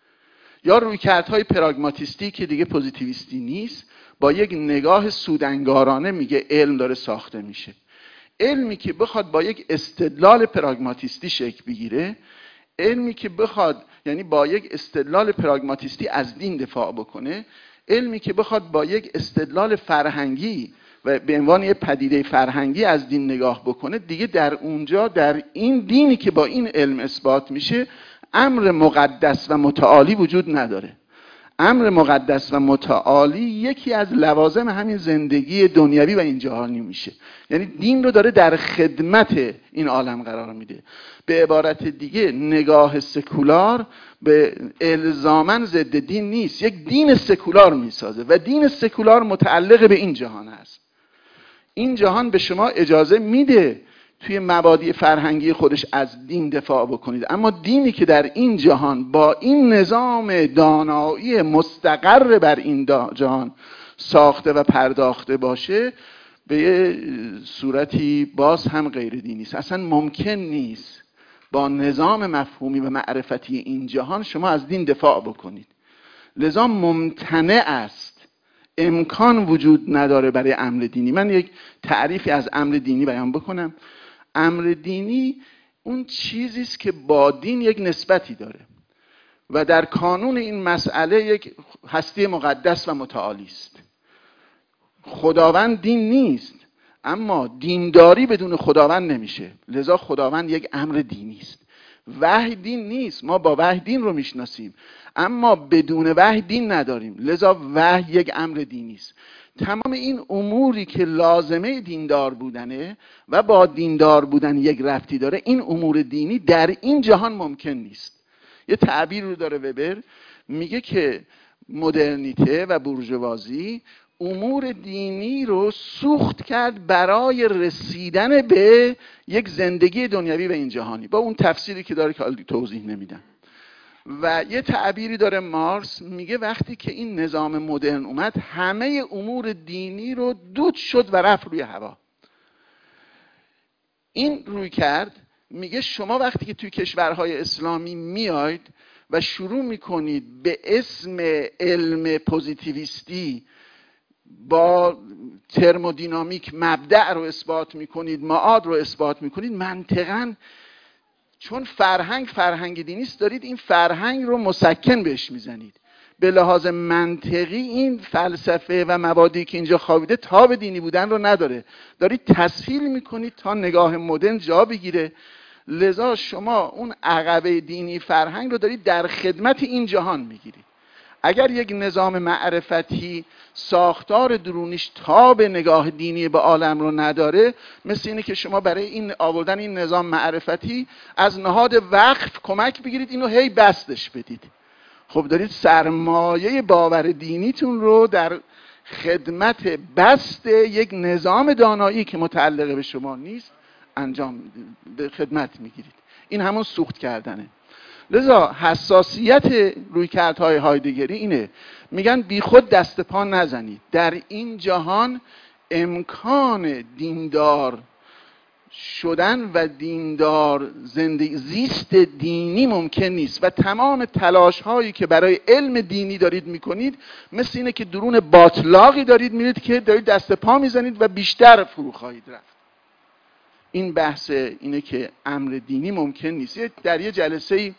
یا رویکردهای پراگماتیستی که دیگه پوزیتیویستی نیست، با یک نگاه سودانگارانه میگه علم داره ساخته میشه. علمی که بخواد با یک استدلال پراگماتیستی شکل بگیره، علمی که بخواد یعنی با یک استدلال پراگماتیستی از دین دفاع بکنه، علمی که بخواد با یک استدلال فرهنگی و به عنوان یک پدیده فرهنگی از دین نگاه بکنه، دیگه در اونجا در این دینی که با این علم اثبات میشه امر مقدس و متعالی وجود نداره. امر مقدس و متعالی یکی از لوازم همین زندگی دنیوی و این جهانی میشه. یعنی دین رو داره در خدمت این عالم قرار میده. به عبارت دیگه نگاه سکولار به الزاماً ضد دین نیست، یک دین سکولار میسازه و دین سکولار متعلق به این جهان است. این جهان به شما اجازه میده توی مبادی فرهنگی خودش از دین دفاع بکنید، اما دینی که در این جهان با این نظام دانایی مستقر بر این جهان ساخته و پرداخته باشه، به یه صورتی باز هم غیر دینی است. اصلا ممکن نیست با نظام مفهومی و معرفتی این جهان شما از دین دفاع بکنید. لذا ممتنع است، امکان وجود نداره برای امر دینی. من یک تعریفی از امر دینی بیان بکنم. امر دینی اون چیزی است که با دین یک نسبتی داره و در کانون این مسئله یک هستی مقدس و متعالی است. خداوند دین نیست، اما دینداری بدون خداوند نمیشه. لذا خداوند یک امر دینی است. وحی دین نیست، ما با وحی دین رو میشناسیم، اما بدون وحی دین نداریم. لذا وحی یک امر دینی است. تمام این اموری که لازمه دیندار بودنه و با دیندار بودن یک ربطی داره، این امور دینی در این جهان ممکن نیست. یه تعبیر رو داره وبر، میگه که مدرنیته و بورژوازی امور دینی رو سوخت کرد برای رسیدن به یک زندگی دنیوی و این جهانی، با اون تفسیری که داره که حالا توضیح نمیدم. و یه تعبیری داره مارس، میگه وقتی که این نظام مدرن اومد همه امور دینی رو دود شد و رفت روی هوا. این روی کرد میگه شما وقتی که توی کشورهای اسلامی میاید و شروع میکنید به اسم علم پوزیتیویستی با ترمودینامیک مبدأ رو اثبات میکنید، معاد رو اثبات میکنید، منطقاً چون فرهنگ فرهنگ دینی است دارید این فرهنگ رو مسکن بهش میزنید. به لحاظ منطقی این فلسفه و مبادی که اینجا خوابیده تاب دینی بودن رو نداره، دارید تسهیل میکنید تا نگاه مدرن جا بگیره. لذا شما اون عقبه دینی فرهنگ رو دارید در خدمت این جهان میگیرید. اگر یک نظام معرفتی ساختار درونیش تاب نگاه دینی به عالم رو نداره، مثل اینه که شما برای این آوردن این نظام معرفتی از نهاد وقف کمک بگیرید، اینو هی بستش بدید. خب دارید سرمایه باور دینیتون رو در خدمت بست یک نظام دانایی که متعلق به شما نیست انجام به خدمت میگیرید. این همون سوخت کردنه. لذا حساسیت رویکردهای هایدگری اینه، میگن بی خود دست پا نزنید. در این جهان امکان دیندار شدن و دیندار زندگی زیست دینی ممکن نیست و تمام تلاش هایی که برای علم دینی دارید میکنید مثل اینه که درون باطلاقی دارید میرید که دارید دست پا میزنید و بیشتر فرو خواهید رفت. این بحث اینه که امر دینی ممکن نیست. در یه جلسه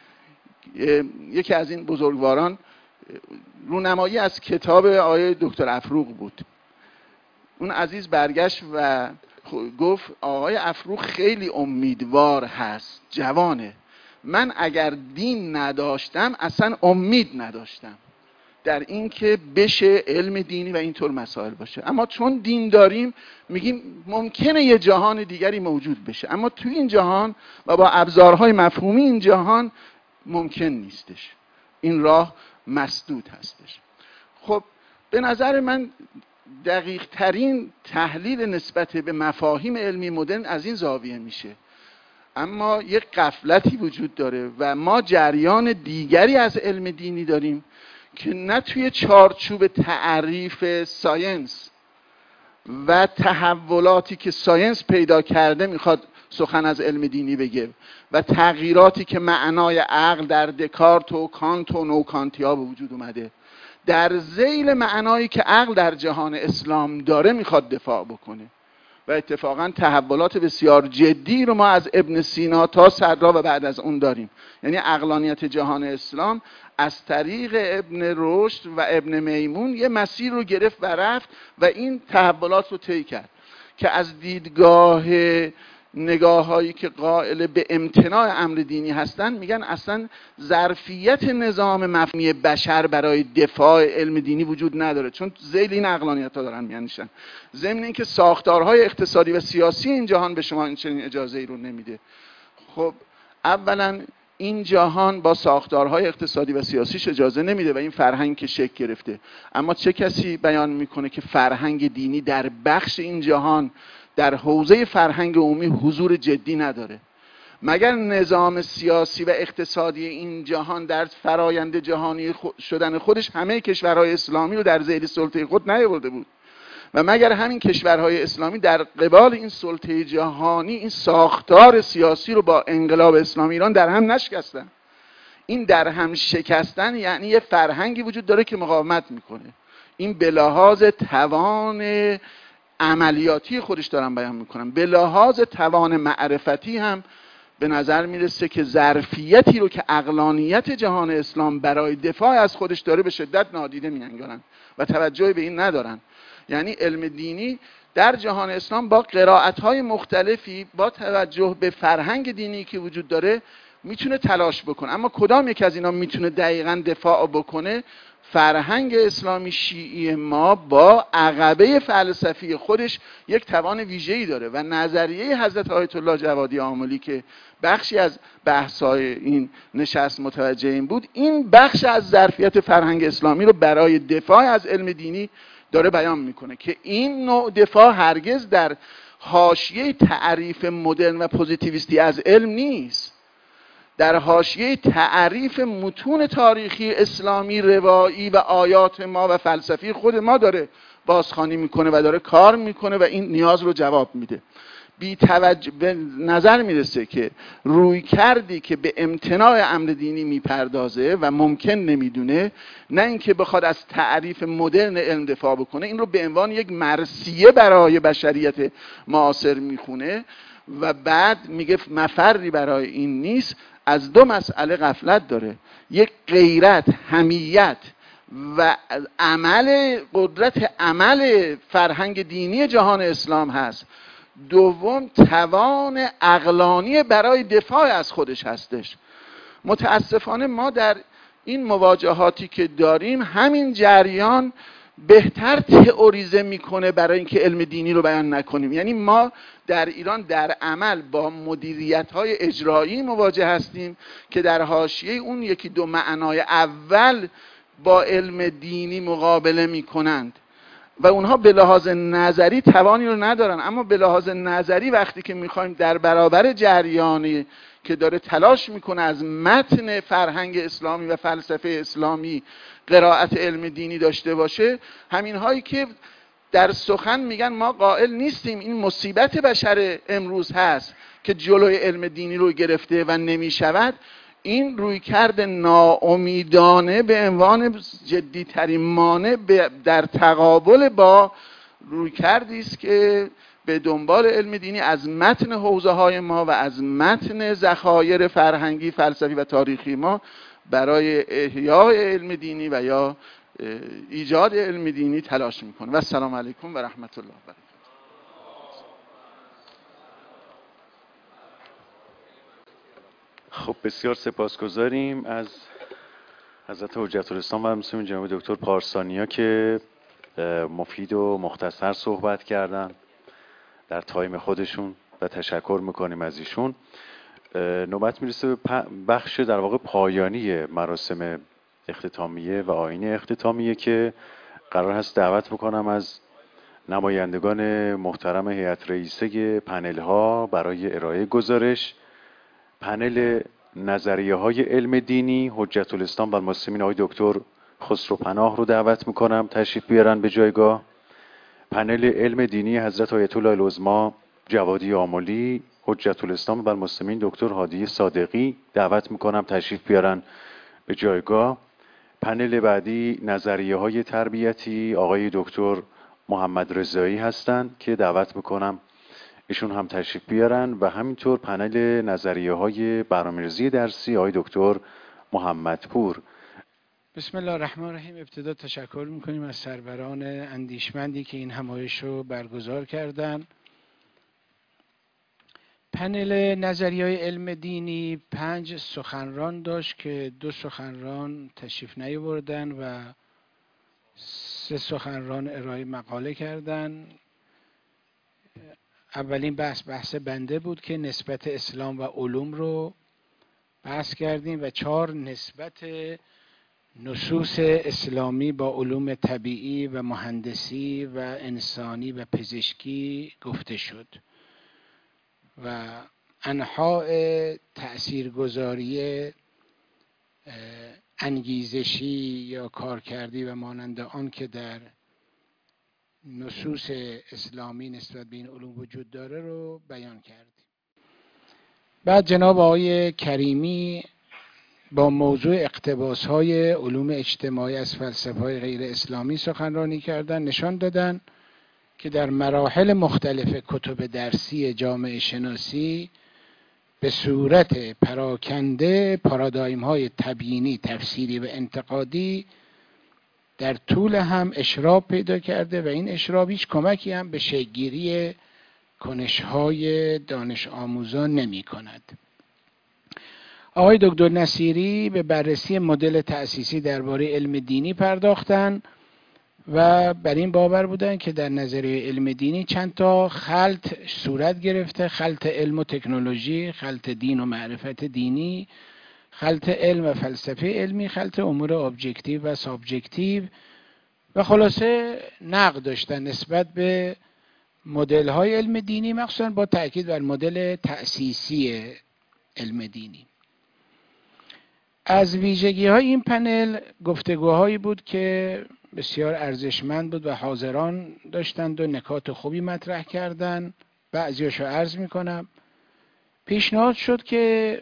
یکی از این بزرگواران رونمایی از کتاب آقای دکتر افروغ بود. اون عزیز برگشت و گفت آقای افروغ خیلی امیدوار هست، جوانه. من اگر دین نداشتم اصلا امید نداشتم در این که بشه علم دینی و اینطور مسائل باشه، اما چون دین داریم میگیم ممکنه یه جهان دیگری موجود بشه، اما توی این جهان و با ابزارهای مفهومی این جهان ممکن نیستش. این راه مسدود هستش. خب به نظر من دقیق ترین تحلیل نسبت به مفاهیم علمی مدرن از این زاویه میشه. اما یک غفلتی وجود داره و ما جریان دیگری از علم دینی داریم که نه توی چارچوب تعریف ساینس و تحولاتی که ساینس پیدا کرده میخواد سخن از علم دینی بگه و تغییراتی که معنای عقل در دکارت و کانت و نوکانتیا به وجود اومده، در ذیل معنایی که عقل در جهان اسلام داره میخواد دفاع بکنه. و اتفاقا تحولات بسیار جدی رو ما از ابن سینا تا صدرا و بعد از اون داریم. یعنی عقلانیت جهان اسلام از طریق ابن رشد و ابن میمون یه مسیر رو گرفت و رفت و این تحولات رو طی کرد که از دیدگاه نگاه هایی که قائل به امتناع امر دینی هستن میگن اصلا ظرفیت نظام مفهومی بشر برای دفاع علم دینی وجود نداره، چون ذیل این عقلانیت ها دارن میانشن. ضمن اینکه ساختارهای اقتصادی و سیاسی این جهان به شما این چنین اجازه ای رو نمیده. خب اولا این جهان با ساختارهای اقتصادی و سیاسیش اجازه نمیده و این فرهنگ که شکل گرفته. اما چه کسی بیان میکنه که فرهنگ دینی در بخش این جهان در حوزه فرهنگ عمومی حضور جدی نداره؟ مگر نظام سیاسی و اقتصادی این جهان در فرایند جهانی شدن خودش همه کشورهای اسلامی رو در ذیل سلطه خود نیاورده بود؟ و مگر همین کشورهای اسلامی در قبال این سلطه جهانی این ساختار سیاسی رو با انقلاب اسلامی ایران در هم نشکستن؟ این در هم شکستن یعنی یه فرهنگی وجود داره که مقاومت میکنه. این به لحاظ توان عملیاتی خودش دارم بیان میکنم. به لحاظ توان معرفتی هم به نظر میرسه که ظرفیتی رو که عقلانیت جهان اسلام برای دفاع از خودش داره به شدت نادیده میانگارن و توجه به این ندارن. یعنی علم دینی در جهان اسلام با قرائت‌های مختلفی با توجه به فرهنگ دینی که وجود داره میتونه تلاش بکنه، اما کدام یک از اینا میتونه دقیقاً دفاع بکنه؟ فرهنگ اسلامی شیعی ما با عقبه فلسفی خودش یک توان ویژه‌ای داره و نظریه حضرت آیت الله جوادی آملی که بخشی از بحث‌های این نشست متوجه این بود، این بخش از ظرفیت فرهنگ اسلامی رو برای دفاع از علم دینی داره بیان میکنه که این نوع دفاع هرگز در حاشیه تعریف مدرن و پوزیتیویستی از علم نیست، در حاشیه تعریف متون تاریخی اسلامی روایی و آیات ما و فلسفی خود ما داره بازخوانی میکنه و داره کار میکنه و این نیاز رو جواب میده. بی توجه به نظر میرسه که روی کردی که به امتناع امر دینی میپردازه و ممکن نمیدونه، نه اینکه بخواد از تعریف مدرن علم دفاع بکنه، این رو به عنوان یک مرثیه برای بشریت معاصر میخونه و بعد میگه مفری برای این نیست. از دو مسئله غفلت داره: یک غیرت، حمیت و عمل، قدرت عمل فرهنگ دینی جهان اسلام هست. دوم توان عقلانی برای دفاع از خودش هستش. متاسفانه ما در این مواجهاتی که داریم همین جریان بهتر تئوریزه میکنه برای اینکه علم دینی رو بیان نکنیم. یعنی ما در ایران در عمل با مدیریت‌های اجرایی مواجه هستیم که در حاشیه اون یکی دو معنای اول با علم دینی مقابله میکنند و اونها به لحاظ نظری توانی رو ندارن، اما به لحاظ نظری وقتی که میخوایم در برابر جریانی که داره تلاش میکنه از متن فرهنگ اسلامی و فلسفه اسلامی قرائت علم دینی داشته باشه، همین هایی که در سخن میگن ما قائل نیستیم این مصیبت بشر امروز هست که جلوی علم دینی رو گرفته و نمیشود، این رویکرد ناامیدانه به عنوان جدی ترین مانع در تقابل با رویکردی است که به دنبال علم دینی از متن حوزه های ما و از متن ذخایر فرهنگی، فلسفی و تاریخی ما برای احیای علم دینی و یا ایجاد علم دینی تلاش میکنه. و السلام علیکم و رحمت الله و برکاته. خب بسیار سپاسگزاریم از حضرت حجت الاسلام و مسلمین جناب دکتر پارسانیا که مفید و مختصر صحبت کردن در تایم خودشون و تشکر میکنیم از ایشون. نوبت میرسه به بخش در واقع پایانی مراسم اختتامیه و آیین اختتامیه که قرار هست دعوت بکنم از نمایندگان محترم هیئت رئیسه پنل ها برای ارائه گزارش. پنل نظریه های علم دینی حجت الاسلام و المسلمین آقای دکتر خسرو پناه رو دعوت میکنم تشریف بیارن به جایگاه. پنل علم دینی حضرت آیت الله العظما جوادی آملی حجت الاسلام و المسلمین دکتر هادی صادقی دعوت میکنم تشریف بیارن به جایگاه. پنل بعدی نظریه های تربیتی آقای دکتر محمد رضایی هستند که دعوت میکنم ایشون هم تشریف بیارن و همینطور پنل نظریه های برنامه‌ریزی درسی آقای دکتر محمد پور. بسم الله الرحمن الرحیم. ابتدا تشکر میکنیم از سروران اندیشمندی که این همایش رو برگزار کردن. پنل نظریه‌های علم دینی پنج سخنران داشت که دو سخنران تشریف نیاوردن و سه سخنران ارائه مقاله کردن. اولین بحث بحث بنده بود که نسبت اسلام و علوم رو بحث کردیم و چهار نسبت نصوص اسلامی با علوم طبیعی و مهندسی و انسانی و پزشکی گفته شد و انحاء تأثیرگذاری انگیزشی یا کارکردی و مانند آن که در نصوص اسلامی نسبت به این علوم وجود داره رو بیان کردیم. بعد جناب آقای کریمی با موضوع اقتباس‌های علوم اجتماعی از فلسفه‌های غیر اسلامی سخنرانی کردن، نشان دادن که در مراحل مختلف کتب درسی جامعه شناسی به صورت پراکنده پارادایم‌های تبیینی، تفسیری و انتقادی در طول هم اشراب پیدا کرده و این اشراب هیچ کمکی هم به شکل‌گیری کنش‌های دانش آموزان نمی کند. آقای دکتر نصیری به بررسی مدل تأسیسی درباره علم دینی پرداختن و بر این باور بودن که در نظریه علم دینی چند تا خلط صورت گرفته: خلط علم و تکنولوژی، خلط دین و معرفت دینی، خلط علم و فلسفه علمی، خلط امور ابجکتیو و سابجکتیو و خلاصه نقد داشتن نسبت به مدل های علم دینی، مخصوصا با تأکید بر مدل تأسیسی علم دینی. از ویژگی های این پنل گفتگوهایی بود که بسیار ارزشمند بود و حاضران داشتند و نکات خوبی مطرح کردند. بعضیاشو عرض میکنم. پیشنهاد شد که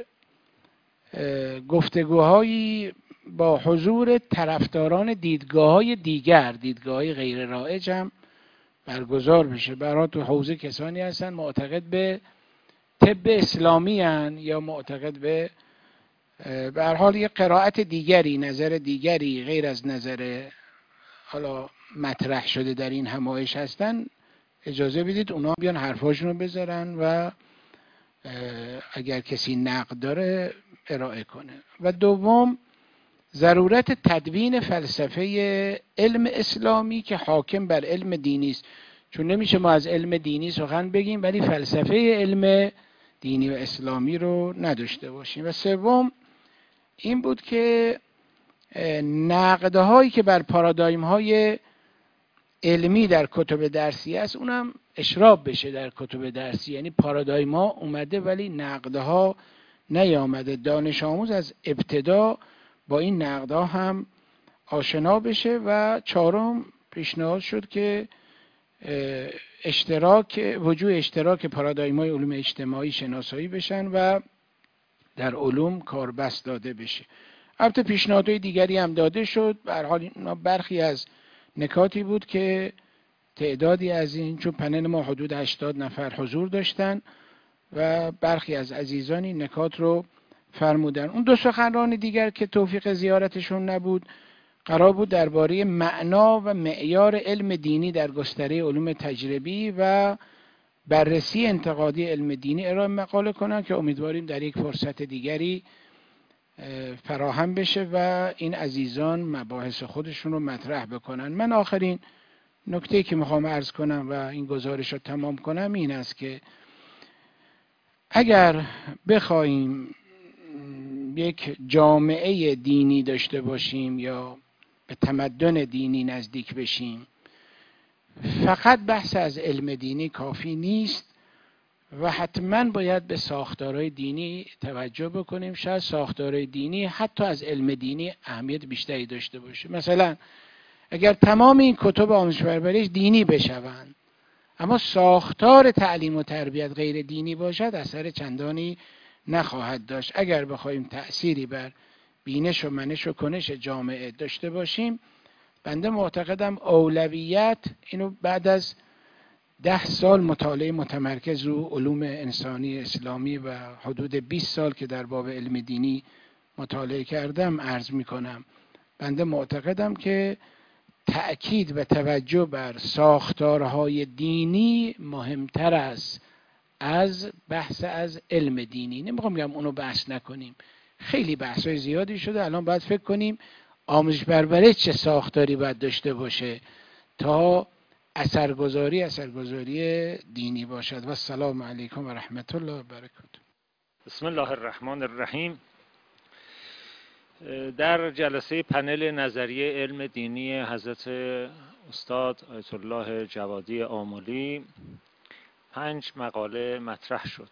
گفتگوهایی با حضور طرفداران دیدگاه‌های دیگر، دیدگاه‌های غیر رایج هم برگزار بشه. برای تو حوزه کسانی هستن معتقد به طب اسلامی هن یا معتقد به به هر حال یک قرائت دیگری، نظر دیگری غیر از نظر حالا مطرح شده در این همایش هستن، اجازه بدید اونا بیان حرفاشون رو بذارن و اگر کسی نقد داره ارائه کنه. و دوم ضرورت تدوین فلسفه علم اسلامی که حاکم بر علم دینی است. چون نمیشه ما از علم دینی سخن بگیم ولی فلسفه علم دینی و اسلامی رو نداشته باشیم. و سوم این بود که نقدهایی که بر پارادایم های علمی در کتب درسی است اونم اشراب بشه در کتب درسی. یعنی پارادایم ها اومده ولی نقدها نیامده. دانش آموز از ابتدا با این نقدها هم آشنا بشه. و چهارم پیشنهاد شد که اشتراک وجود اشتراک پارادایم های علوم اجتماعی شناسایی بشن و در علوم کاربست داده بشه. البته پیشنهادهای دیگری هم داده شد. به هر حال برخی از نکاتی بود که تعدادی از این، چون پنل ما حدود هشتاد نفر حضور داشتن و برخی از عزیزان این نکات رو فرمودن. اون دو سخنران دیگر که توفیق زیارتشون نبود قرار بود درباره معنا و معیار علم دینی در گستره علوم تجربی و بررسی انتقادی علم دینی ارائه مقاله کنن که امیدواریم در یک فرصت دیگری فراهم بشه و این عزیزان مباحث خودشون رو مطرح بکنن. من آخرین نکته که میخوام عرض کنم و این گزارش رو تمام کنم این است که اگر بخوایم یک جامعه دینی داشته باشیم یا به تمدن دینی نزدیک بشیم، فقط بحث از علم دینی کافی نیست و حتما باید به ساختارهای دینی توجه بکنیم. شاید ساختارهای دینی حتی از علم دینی اهمیت بیشتری داشته باشه. مثلا اگر تمام این کتب آموزش و پرورش دینی بشوند اما ساختار تعلیم و تربیت غیر دینی باشد اثر چندانی نخواهد داشت. اگر بخوایم تأثیری بر بینش و منش و کنش جامعه داشته باشیم، بنده معتقدم اولویت اینو بعد از ده سال مطالعه متمرکز رو علوم انسانی اسلامی و حدود بیست سال که در باب علم دینی مطالعه کردم عرض می کنم. بنده معتقدم که تأکید و توجه بر ساختارهای دینی مهمتر است از بحث از علم دینی. نمیخوام بگم اونو بحث نکنیم، خیلی بحث‌های زیادی شده. الان باید فکر کنیم آموزش پرورش چه ساختاری باید داشته باشه تا اثرگذاری اثرگذاری دینی باشد. و السلام علیکم و رحمت الله و برکاته. بسم الله الرحمن الرحیم. در جلسه پنل نظریه علم دینی حضرت استاد آیت الله جوادی آملی پنج مقاله مطرح شد.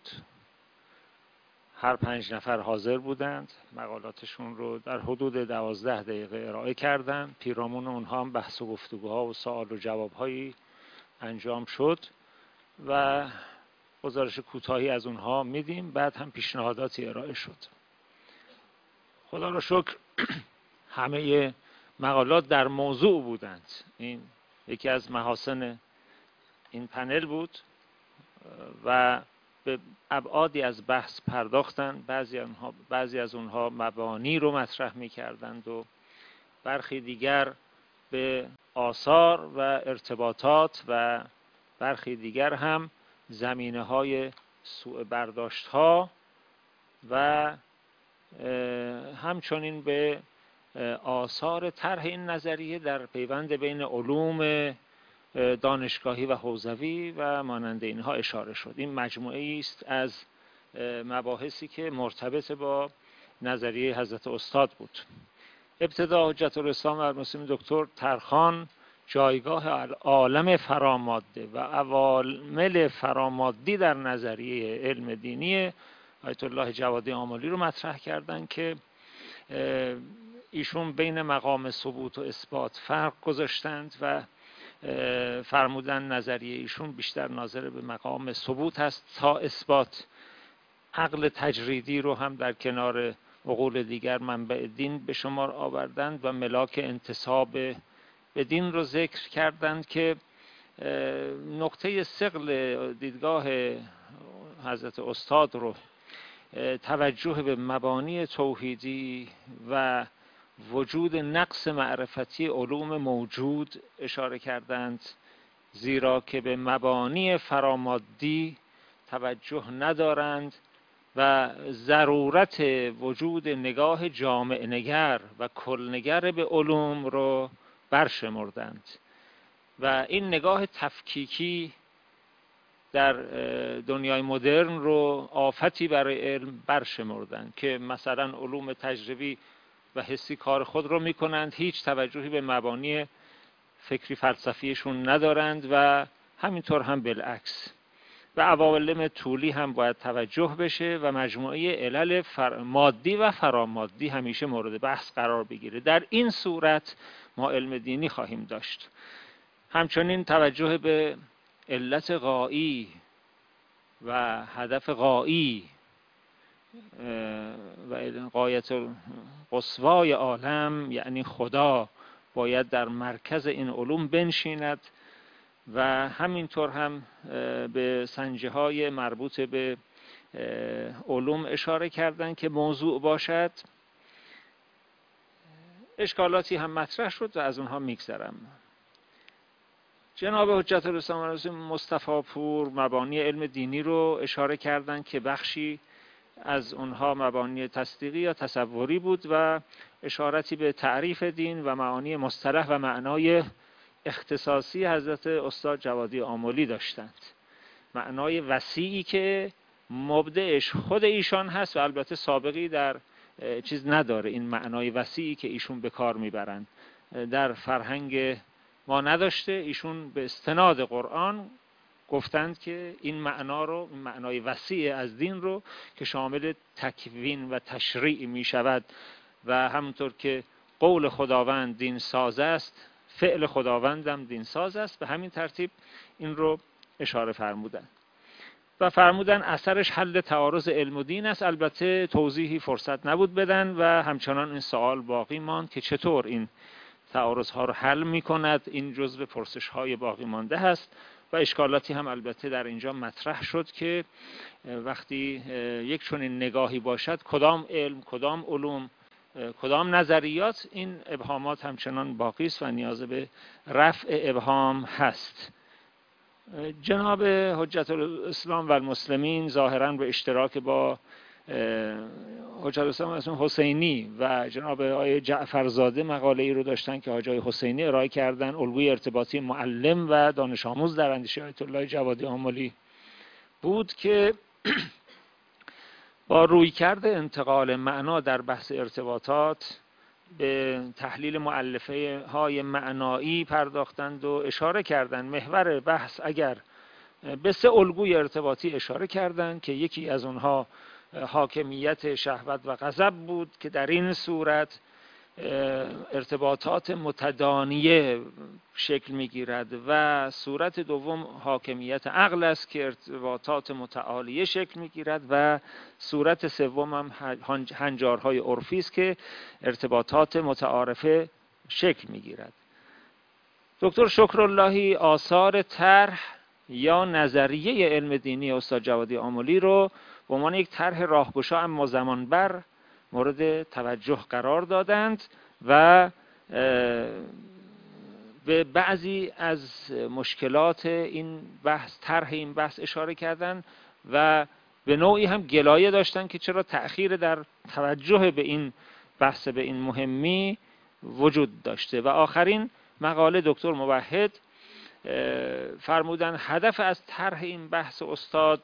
هر پنج نفر حاضر بودند، مقالاتشون رو در حدود دوازده دقیقه ارائه کردند. پیرامون اونها هم بحث و گفتگوها و سوال و جوابهایی انجام شد و گزارش کوتاهی از اونها میدیم. بعد هم پیشنهاداتی ارائه شد. خدا را شکر همه مقالات در موضوع بودند. این یکی از محاسن این پنل بود و به ابعادی از بحث پرداختند. بعضی اونها بعضی از اونها مبانی رو مطرح می‌کردند و برخی دیگر به آثار و ارتباطات و برخی دیگر هم زمینه‌های سوء برداشت‌ها و همچنین به آثار طرح این نظریه در پیوند بین علوم دانشگاهی و حوزوی و مانند اینها اشاره شد. این مجموعه است از مباحثی که مرتبط با نظریه حضرت استاد بود. ابتدا حجت الاسلام المسلمین دکتر ترخان جایگاه عالم فراماده و عوامل فرامادی در نظریه علم دینی آیت الله جوادی آملی رو مطرح کردند که ایشون بین مقام ثبوت و اثبات فرق گذاشتند و فرمودن نظریه ایشون بیشتر ناظر به مقام ثبوت هست تا اثبات. عقل تجریدی رو هم در کنار عقول دیگر منبع دین به شمار آوردند و ملاک انتساب به دین رو ذکر کردند که نقطه ثقل دیدگاه حضرت استاد رو توجه به مبانی توحیدی و وجود نقص معرفتی علوم موجود اشاره کردند، زیرا که به مبانی فرامادی توجه ندارند و ضرورت وجود نگاه جامع نگر و کل نگر به علوم رو برشمردند و این نگاه تفکیکی در دنیای مدرن رو آفتی برای علم برشمردند که مثلا علوم تجربی و حسی کار خود رو میکنند، هیچ توجهی به مبانی فکری فلسفیشون ندارند و همینطور هم بالعکس. و عوامل طولی هم باید توجه بشه و مجموعه علل فر... مادی و فرامادی همیشه مورد بحث قرار بگیره. در این صورت ما علم دینی خواهیم داشت. همچنین توجه به علت غایی و هدف غایی و غایت قصوای عالم یعنی خدا باید در مرکز این علوم بنشیند و همینطور هم به سنجه های مربوط به علوم اشاره کردن که موضوع باشد. اشکالاتی هم مطرح شد و از اونها میگذرم. جناب حجت الاسلام مصطفی پور مبانی علم دینی رو اشاره کردن که بخشی از اونها مبانی تصدیقی یا تصوری بود و اشارتی به تعریف دین و معانی مصطلح و معنای اختصاصی حضرت استاد جوادی آملی داشتند. معنای وسیعی که مبدعش خود ایشان هست و البته سابقی در چیز نداره. این معنای وسیعی که ایشون به کار میبرند در فرهنگ ما نداشته. ایشون به استناد قرآن گفتند که این معنا رو، این معنای وسیع از دین رو که شامل تکوین و تشریع می شود و همونطور که قول خداوند دین ساز است، فعل خداوندم دین ساز است، به همین ترتیب این رو اشاره فرمودند و فرمودن اثرش حل تعارض علم و دین است. البته توضیحی فرصت نبود بدن و همچنان این سوال باقی ماند که چطور این تعارض ها رو حل می کند. این جزو پرسش های باقی مانده هست و اشکالاتی هم البته در اینجا مطرح شد که وقتی یک چنین نگاهی باشد کدام علم، کدام علوم، کدام نظریات، این ابهامات همچنان باقی است و نیاز به رفع ابهام هست. جناب حجت الاسلام و المسلمین ظاهراً به اشتراک با حجت الاسلام حسینی و جناب آقای جعفرزاده مقاله ای رو داشتن که حاجی حسینی ارائه کردن، الگوی ارتباطی معلم و دانش آموز در اندیشه آیت الله جوادی آملی بود که با رویکرد انتقال معنا در بحث ارتباطات به تحلیل مؤلفه های معنایی پرداختند و اشاره کردند. محور بحث اگر به سه الگوی ارتباطی اشاره کردند که یکی از اونها حاکمیت شهوت و غضب بود که در این صورت ارتباطات متدانیه شکل میگیرد و صورت دوم حاکمیت عقل است که ارتباطات متعالیه شکل میگیرد و صورت سوم هم هنجارهای عرفی است که ارتباطات متعارفه شکل میگیرد. دکتر شکراللهی آثار طرح یا نظریه علم دینی استاد جوادی آملی رو به عنوان یک طرح راهگشا اما زمانبر مورد توجه قرار دادند و به بعضی از مشکلات این بحث، طرح این بحث اشاره کردند و به نوعی هم گلایه داشتند که چرا تأخیر در توجه به این بحث، به این مهمی وجود داشته. و آخرین مقاله دکتر موحد فرمودن هدف از طرح این بحث استاد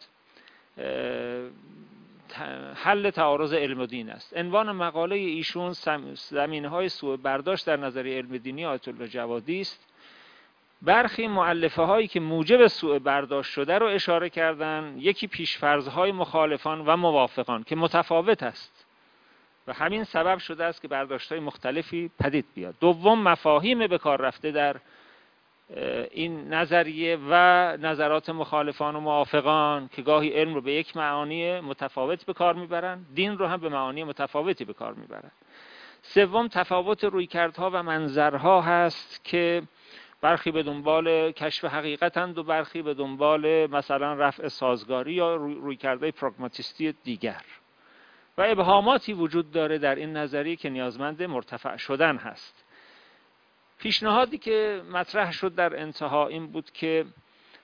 حل تعارض علم و دین است. عنوان مقاله ایشون زمینه‌های سوء برداشت در نظریه علم دینی آیت الله جوادی است. برخی مؤلفه هایی که موجب سوء برداشت شده رو اشاره کردن. یکی پیشفرض‌های مخالفان و موافقان که متفاوت است و همین سبب شده است که برداشت‌های مختلفی پدید بیاد. دوم مفاهیم به کار رفته در این نظریه و نظرات مخالفان و موافقان که گاهی علم رو به یک معانی متفاوت به کار میبرن، دین رو هم به معانی متفاوتی به کار میبرن. سوم تفاوت رویکردها و منظرها هست که برخی به دنبال کشف حقیقتند و برخی به دنبال مثلا رفع سازگاری یا رویکردهای پراگماتیستی دیگر و ابهاماتی وجود داره در این نظریه که نیازمند مرتفع شدن هست. پیشنهادی که مطرح شد در انتها این بود که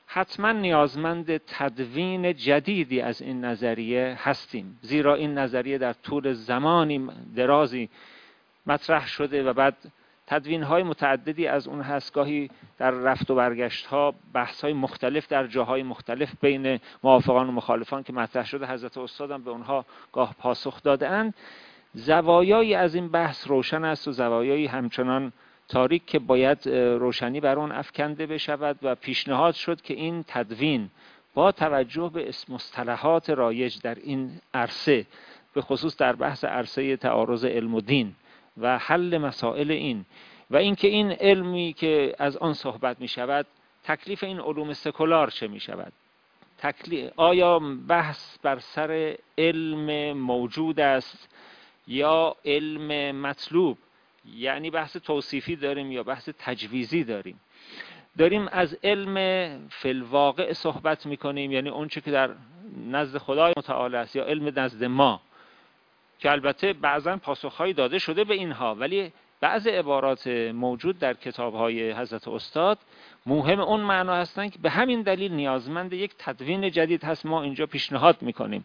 حتما نیازمند تدوین جدیدی از این نظریه هستیم، زیرا این نظریه در طول زمانی درازی مطرح شده و بعد تدوین‌های متعددی از اون هست. گاهی در رفت و برگشت‌ها بحث‌های مختلف در جاهای مختلف بین موافقان و مخالفان که مطرح شده، حضرت استاد هم به اونها گاه پاسخ داده‌اند. زوایایی از این بحث روشن است و زوایایی همچنان تاریک که باید روشنی بر اون افکنده بشود و پیشنهاد شد که این تدوین با توجه به مصطلحات رایج در این عرصه، به خصوص در بحث عرصه تعارض علم و دین و حل مسائل این و اینکه این علمی که از آن صحبت می شود تکلیف این علوم سکولار چه می شود، تکلیف آیا بحث بر سر علم موجود است یا علم مطلوب، یعنی بحث توصیفی داریم یا بحث تجویزی داریم، داریم از علم فی الواقع صحبت می کنیم، یعنی اون چه که در نزد خدای متعال است، یا علم نزد ما، که البته بعضا پاسخهایی داده شده به اینها، ولی بعض عبارات موجود در کتاب‌های حضرت استاد مهم اون معنا هستند که به همین دلیل نیازمند یک تدوین جدید هست. ما اینجا پیشنهاد میکنیم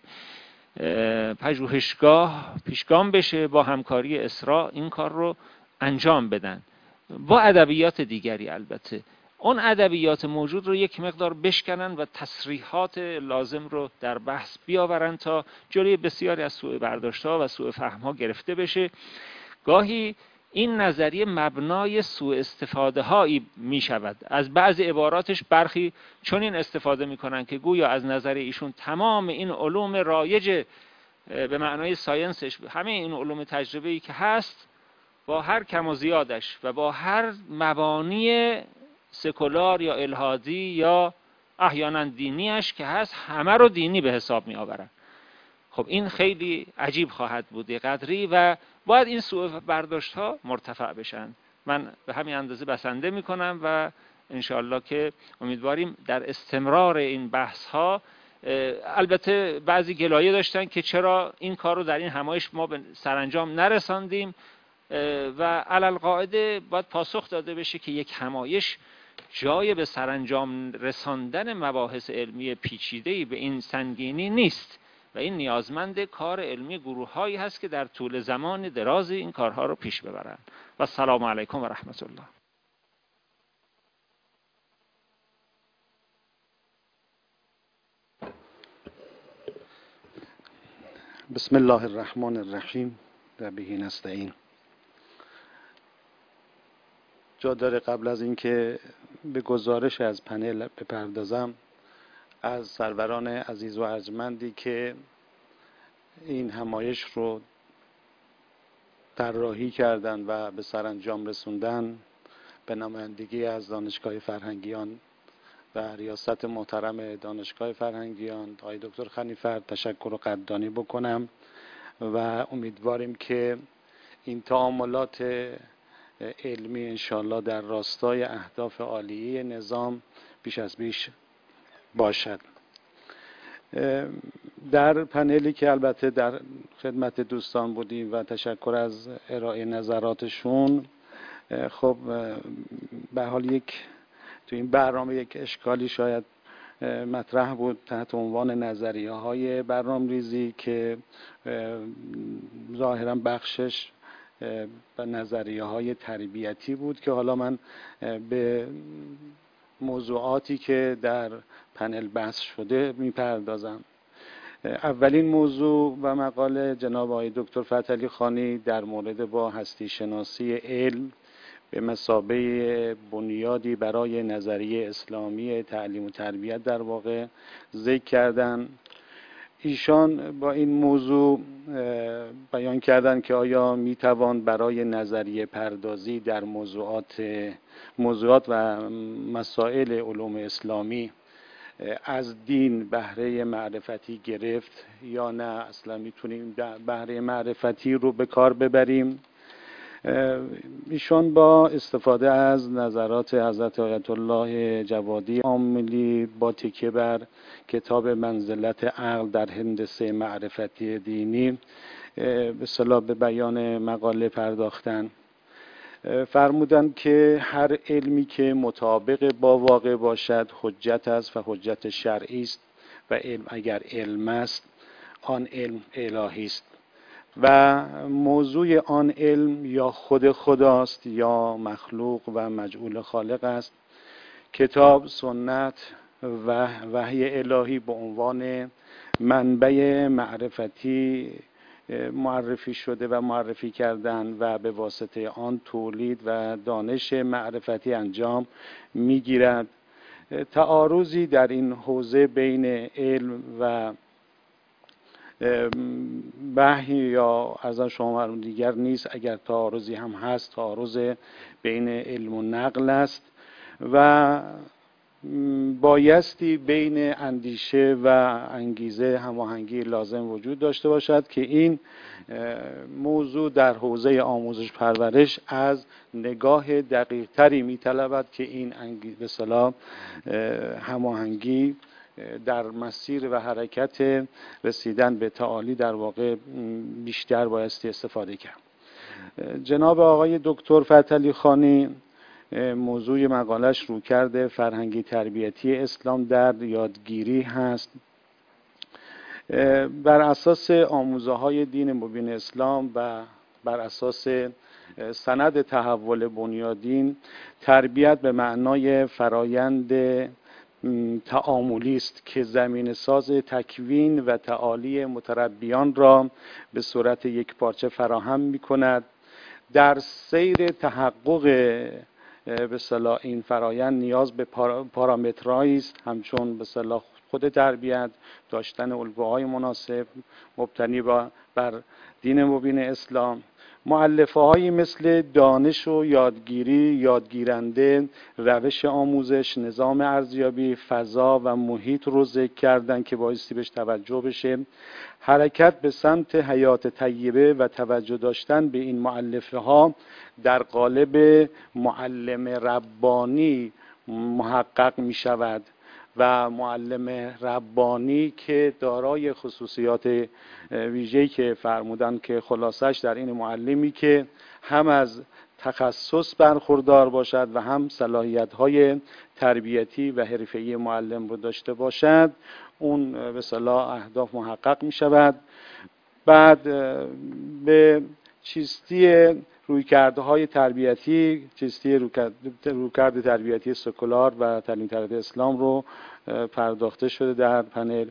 پژوهشگاه پیشگام بشه با همکاری اسرا این کار رو انجام بدن، با ادبیات دیگری البته اون ادبیات موجود رو یک مقدار بشکنن و تصریحات لازم رو در بحث بیاورن تا جلوی بسیاری از سوء برداشت‌ها و سوء فهم‌ها گرفته بشه. گاهی این نظریه مبنای سوء استفاده هایی می شود. از بعضی عباراتش برخی چون این استفاده می کنن که گویا از نظر ایشون تمام این علوم رایج به معنای ساینسش، همه این علوم تجربه‌ای که هست با هر کم و زیادش و با هر مبانی سکولار یا الحادی یا احیانا دینیش که هست، همه رو دینی به حساب می آورن. خب این خیلی عجیب خواهد بود قدری و باید این سوء برداشت ها مرتفع بشن. من به همین اندازه بسنده می کنم و انشاءالله که امیدواریم در استمرار این بحث ها، البته بعضی گلایه داشتن که چرا این کار رو در این همایش ما به سرانجام نرساندیم و علالقاعده باید پاسخ داده بشه که یک همایش جای به سرانجام رساندن مباحث علمی پیچیده‌ای به این سنگینی نیست و این نیازمند کار علمی گروه هایی هست که در طول زمان درازی این کارها رو پیش ببرن. و السلام علیکم و رحمت الله. بسم الله الرحمن الرحیم و به نستعین. جا داره قبل از اینکه به گزارش از پنل بپردازم از سروران عزیز و ارجمندی که این همایش رو طراحی کردن و به سرانجام رسوندن به نمایندگی از دانشگاه فرهنگیان و ریاست محترم دانشگاه فرهنگیان آقای دکتر خنیفر تشکر و قدردانی بکنم و امیدواریم که این تعاملات علمی انشاءالله در راستای اهداف عالیه نظام بیش از بیش باشد. در پنلی که البته در خدمت دوستان بودیم و تشکر از ارائه نظراتشون، خب به حال یک تو این برنامه یک اشکالی شاید مطرح بود تحت عنوان نظریه های برنامه‌ریزی که ظاهرا بخشش به نظریه های تربیتی بود که حالا من به موضوعاتی که در پنل بحث شده میپردازم. اولین موضوع و مقاله جناب آقای دکتر فتحعلی خانی در مورد با هستی شناسی علم به مثابه بنیادی برای نظریه اسلامی تعلیم و تربیت در واقع ذکر کردن. ایشان با این موضوع بیان کردن که آیا میتوان برای نظریه پردازی در موضوعات موضوعات و مسائل علوم اسلامی از دین بهره معرفتی گرفت یا نه اصلا میتونیم بهره معرفتی رو به کار ببریم. ایشان با استفاده از نظرات حضرت آیت الله جوادی عاملی با تکیه بر کتاب منزلت عقل در هندسه معرفتی دینی به اصطلاح به بیان مقاله پرداختن فرمودند که هر علمی که مطابق با واقع باشد حجت است و حجت شرعی است و علم اگر علم است آن علم الهی است و موضوع آن علم یا خود خداست یا مخلوق و مجعول خالق است. کتاب، سنت و وحی الهی به عنوان منبع معرفتی معرفی شده و معرفی کردن و به واسطه آن تولید و دانش معرفتی انجام میگیرد. تعارضی در این حوزه بین علم و وحی یا از شما معلوم دیگر نیست. اگر تعارضی هم هست، تعارض بین علم و نقل است و بایستی بین اندیشه و انگیزه هماهنگی لازم وجود داشته باشد که این موضوع در حوزه آموزش پرورش از نگاه دقیق تری می طلبد که این به اصطلاح هماهنگی در مسیر و حرکت رسیدن به تعالی در واقع بیشتر بایستی استفاده کرد. جناب آقای دکتر فتحعلی خانی موضوع مقالش رویکرد فرهنگی تربیتی اسلام در یادگیری هست. بر اساس آموزه های دین مبین اسلام و بر اساس سند تحول بنیادین، تربیت به معنای فرایند تعاملی است که زمین ساز تکوین و تعالی متربیان را به صورت یک پارچه فراهم می کند. در سیر تحقق به اصطلاح این فرایند نیاز به پارامترهایی است همچون به اصطلاح خود تربیت، داشتن الگوهای مناسب مبتنی بر دین مبین اسلام، مؤلفه هایی مثل دانش و یادگیری، یادگیرنده، روش آموزش، نظام ارزیابی، فضا و محیط رو ذکر کردن که بایستی بهش توجه بشه. حرکت به سمت حیات طیبه و توجه داشتن به این مؤلفه ها در قالب معلم ربانی محقق می شود و معلم ربانی که دارای خصوصیات ویژه‌ای که فرمودن که خلاصش در این معلمی که هم از تخصص برخوردار باشد و هم صلاحیت‌های تربیتی و حرفه‌ای معلم رو داشته باشد، اون به اصطلاح اهداف محقق می شود. بعد به چیستی رویکردهای تربیتی، چیستی رویکرد تربیتی سکولار و تعلیم تربیت اسلام رو پرداخته شده در پنل.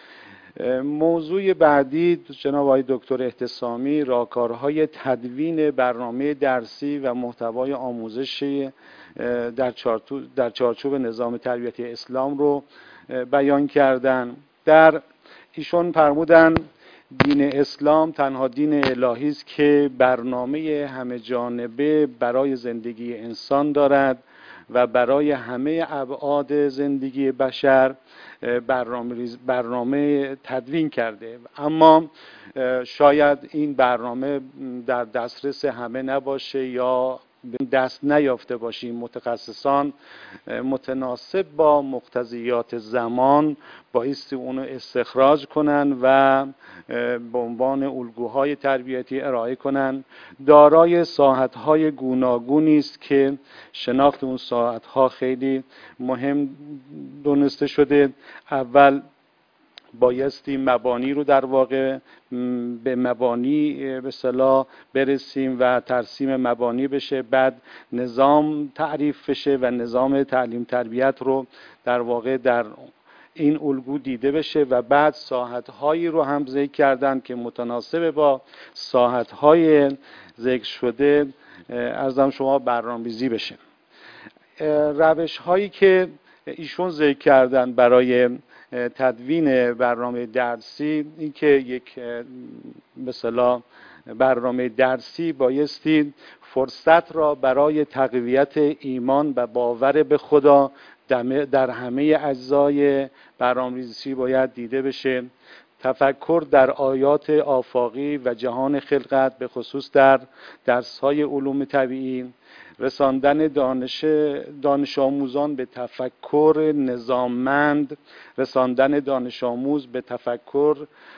موضوع بعدی جناب آقای دکتر احتسامی راهکارهای تدوین برنامه درسی و محتوای آموزشی در در چارچوب نظام تربیتی اسلام رو بیان کردن. در ایشون فرمودن دین اسلام تنها دین الهی است که برنامه همه جانبه برای زندگی انسان دارد و برای همه ابعاد زندگی بشر برنامه, برنامه تدوین کرده. اما شاید این برنامه در دسترس همه نباشه یا دست نیافته باشیم. متخصصان متناسب با مقتضیات زمان بایستی اونو استخراج کنن و به عنوان الگوهای تربیتی ارائه کنن. دارای ساحت‌های گوناگونی است که شناخت اون ساحت‌ها خیلی مهم دونسته شده. اول بایستی مبانی رو در واقع به مبانی به اصطلاح برسیم و ترسیم مبانی بشه، بعد نظام تعریف بشه و نظام تعلیم تربیت رو در واقع در این الگو دیده بشه و بعد ساحت‌هایی رو هم ذکر کردن که متناسب با ساحت‌های ذکر شده ارزم شما برنامه‌ریزی بشه. روش‌هایی که ایشون ذکر کردن برای تدوین برنامه درسی این که یک به اصطلاح برنامه درسی بایستی فرصت را برای تقویت ایمان و باور به خدا در همه اجزای برنامه‌ریزی باید دیده بشه. تفکر در آیات آفاقی و جهان خلقت به خصوص در درس‌های علوم طبیعی، رساندن دانش دانش آموزان به تفکر نظاممند، رساندن دانش آموز به تفکر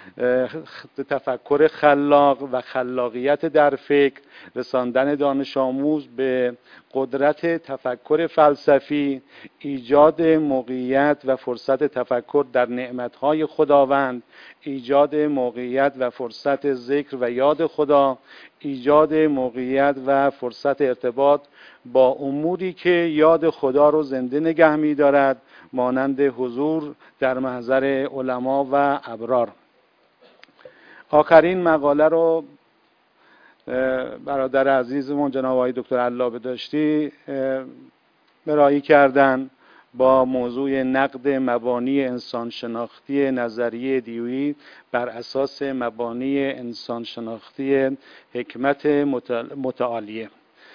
تفکر خلاق و خلاقیت در فکر، رساندن دانش آموز به قدرت تفکر فلسفی، ایجاد موقعیت و فرصت تفکر در نعمتهای خداوند، ایجاد موقعیت و فرصت ذکر و یاد خدا، ایجاد موقعیت و فرصت ارتباط با اموری که یاد خدا رو زنده نگه می دارد، مانند حضور در محضر علما و ابرار. آخرین مقاله رو برادر عزیزمون جناب آقای دکتر علابه داشتی مرایی کردن با موضوع نقد مبانی انسان شناختی نظریه دیویی بر اساس مبانی انسان شناختی حکمت متعالیه.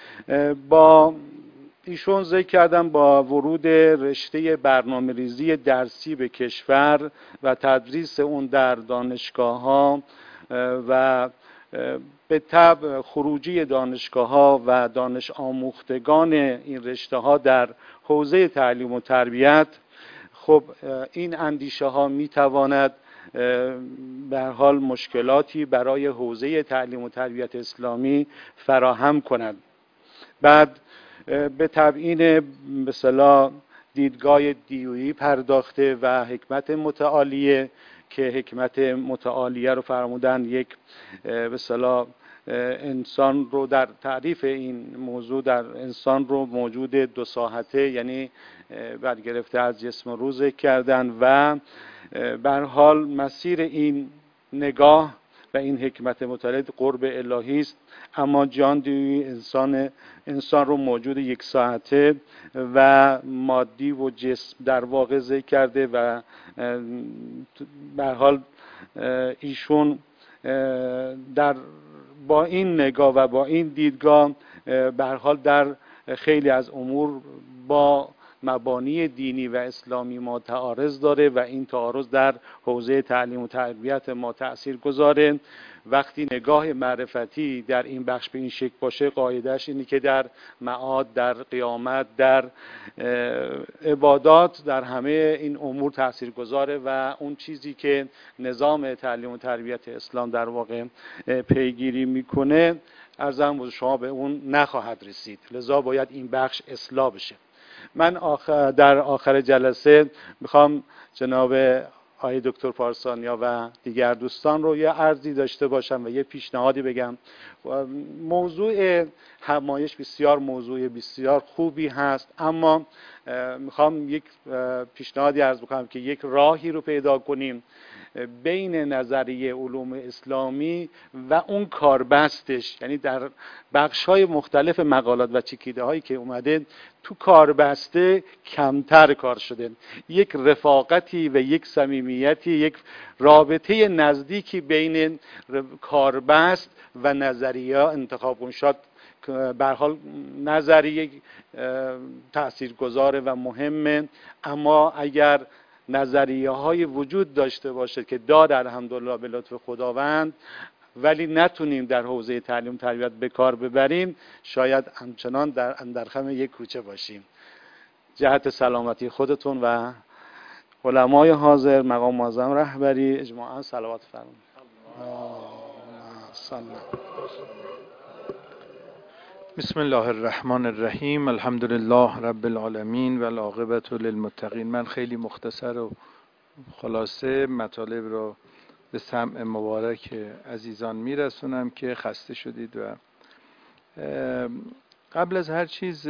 با ایشون ذکر کردم با ورود رشته برنامه ریزی درسی به کشور و تدریس اون در دانشگاه ها و به طبع خروجی دانشگاه ها و دانش آموختگان این رشته ها در حوزه تعلیم و تربیت، خب این اندیشه ها می تواند به هر حال مشکلاتی برای حوزه تعلیم و تربیت اسلامی فراهم کند. بعد به تبیین به اصطلاح دیدگاه دیویی پرداخته و حکمت متعالیه که حکمت متعالیه رو فرمودن یک به اصطلاح انسان رو در تعریف این موضوع در انسان رو موجود دو ساحته، یعنی برگرفته از جسم و روح ذکر کردن و به هر حال مسیر این نگاه و این حکمت متعالی قرب الهی است، اما جان دیوی انسان انسان رو موجود یک ساعته و مادی و جسم در واقع ذکر کرده و به هر حال ایشون در با این نگاه و با این دیدگاه به هر حال در خیلی از امور با مبانی دینی و اسلامی ما تعارض داره و این تعارض در حوزه تعلیم و تربیت ما تأثیر گذاره. وقتی نگاه معرفتی در این بخش به این شکل باشه، قاعدهش اینه که در معاد، در قیامت، در عبادات، در همه این امور تأثیر گذاره و اون چیزی که نظام تعلیم و تربیت اسلام در واقع پیگیری میکنه عرضم به شما به اون نخواهد رسید، لذا باید این بخش اصلاح بشه. من آخر در آخر جلسه میخوام جناب آقای دکتر پارسانیا و دیگر دوستان رو یه عرضی داشته باشم و یه پیشنهادی بگم. موضوع همایش بسیار موضوع بسیار خوبی هست، اما میخوام یک پیشنهادی عرض بکنم که یک راهی رو پیدا کنیم بین نظریه علوم اسلامی و اون کاربستش، یعنی در بخش‌های مختلف مقالات و چکیده هایی که اومده تو کاربسته کمتر کار شده، یک رفاقتی و یک صمیمیتی، یک رابطه نزدیکی بین کاربست و نظریه انتخاب شد. به هر حال نظریه تاثیرگذاره و مهمه، اما اگر نظریه های وجود داشته باشه که داد الحمدلله به لطف خداوند، ولی نتونیم در حوزه تعلیم تربیت به کار ببریم، شاید همچنان در اندرخم یک کوچه باشیم. جهت سلامتی خودتون و علمای حاضر، مقام معظم رهبری اجماعاً صلوات فرمایید. بسم الله الرحمن الرحیم، الحمد لله رب العالمین و العاقبة للمتقین. من خیلی مختصر و خلاصه مطالب رو به سمع مبارک عزیزان میرسونم که خسته شدید. و قبل از هر چیز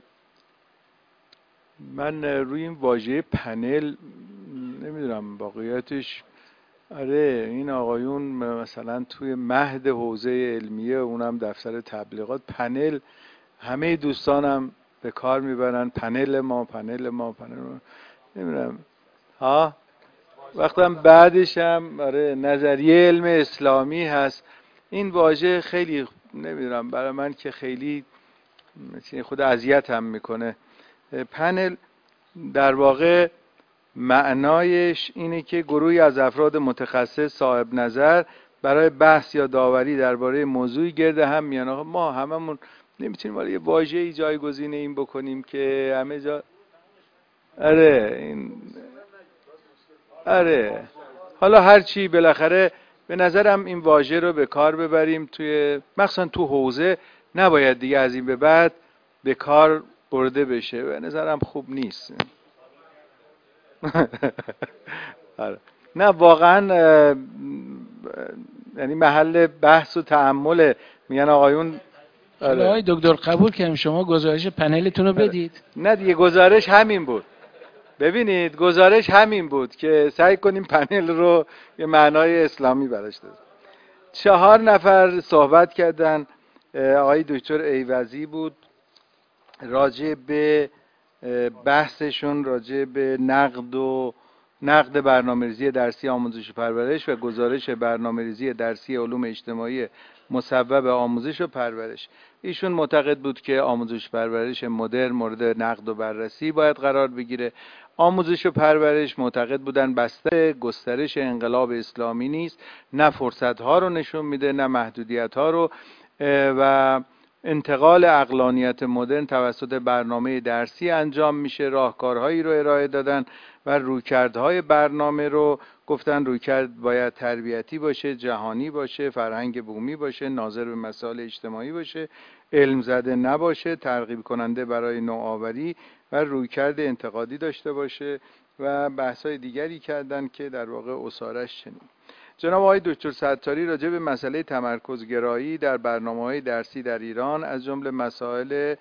من روی این واژه پنل نمیدونم واقعیتش، آره این آقایون مثلا توی مهد حوزه علمیه، اونم دفتر تبلیغات، پنل همه دوستانم به کار میبرن، پنل ما پنل ما پنل ما نمیدونم ها. وقتم بعدش هم آره نظریه علم اسلامی هست. این واژه خیلی نمیدونم برای من که خیلی خود اذیت هم میکنه. پنل در واقع معنایش اینه که گروهی از افراد متخصص صاحب نظر برای بحث یا داوری درباره موضوعی گرد هم میان. ما هممون نمیتونیم حالا یه واژه‌ای جایگزین این بکنیم که همه جا. آره این آره حالا هر چی بالاخره به نظرم این واژه رو به کار ببریم توی مخصوصا تو حوزه، نباید دیگه از این به بعد به کار برده بشه، به نظرم خوب نیست. آره. نه واقعا یعنی محل بحث و تأمل. میگن آقایون آره آقای دکتر قبول کنیم شما گزارش پنلتون رو بدید. نه دیگه گزارش همین بود. ببینید گزارش همین بود که سعی کنیم پنل رو یه معنای اسلامی براش دادیم. چهار نفر صحبت کردن. آقای دکتر ایوزی بود، راجع به بحثشون راجع به نقد و نقد برنامه‌ریزی درسی آموزش و پرورش و گزارش برنامه‌ریزی درسی علوم اجتماعی مصوب آموزش و پرورش. ایشون معتقد بود که آموزش و پرورش مدرن مورد نقد و بررسی باید قرار بگیره. آموزش و پرورش معتقد بودن بسته گسترش انقلاب اسلامی نیست، نه فرصت‌ها رو نشون میده نه محدودیت‌ها رو، و انتقال عقلانیت مدرن توسط برنامه درسی انجام میشه. راهکارهایی رو ارائه دادن و رویکردهای برنامه رو گفتن رویکرد باید تربیتی باشه، جهانی باشه، فرهنگ بومی باشه، ناظر به مسائل اجتماعی باشه، علم زده نباشه، ترغیب کننده برای نوآوری و رویکرد انتقادی داشته باشه و بحث‌های دیگری کردن که در واقع اسارش چنین. جناب آقای دکتر ستاری راجع به مسئله تمرکزگرایی در برنامه‌های درسی در ایران از جمله مسائل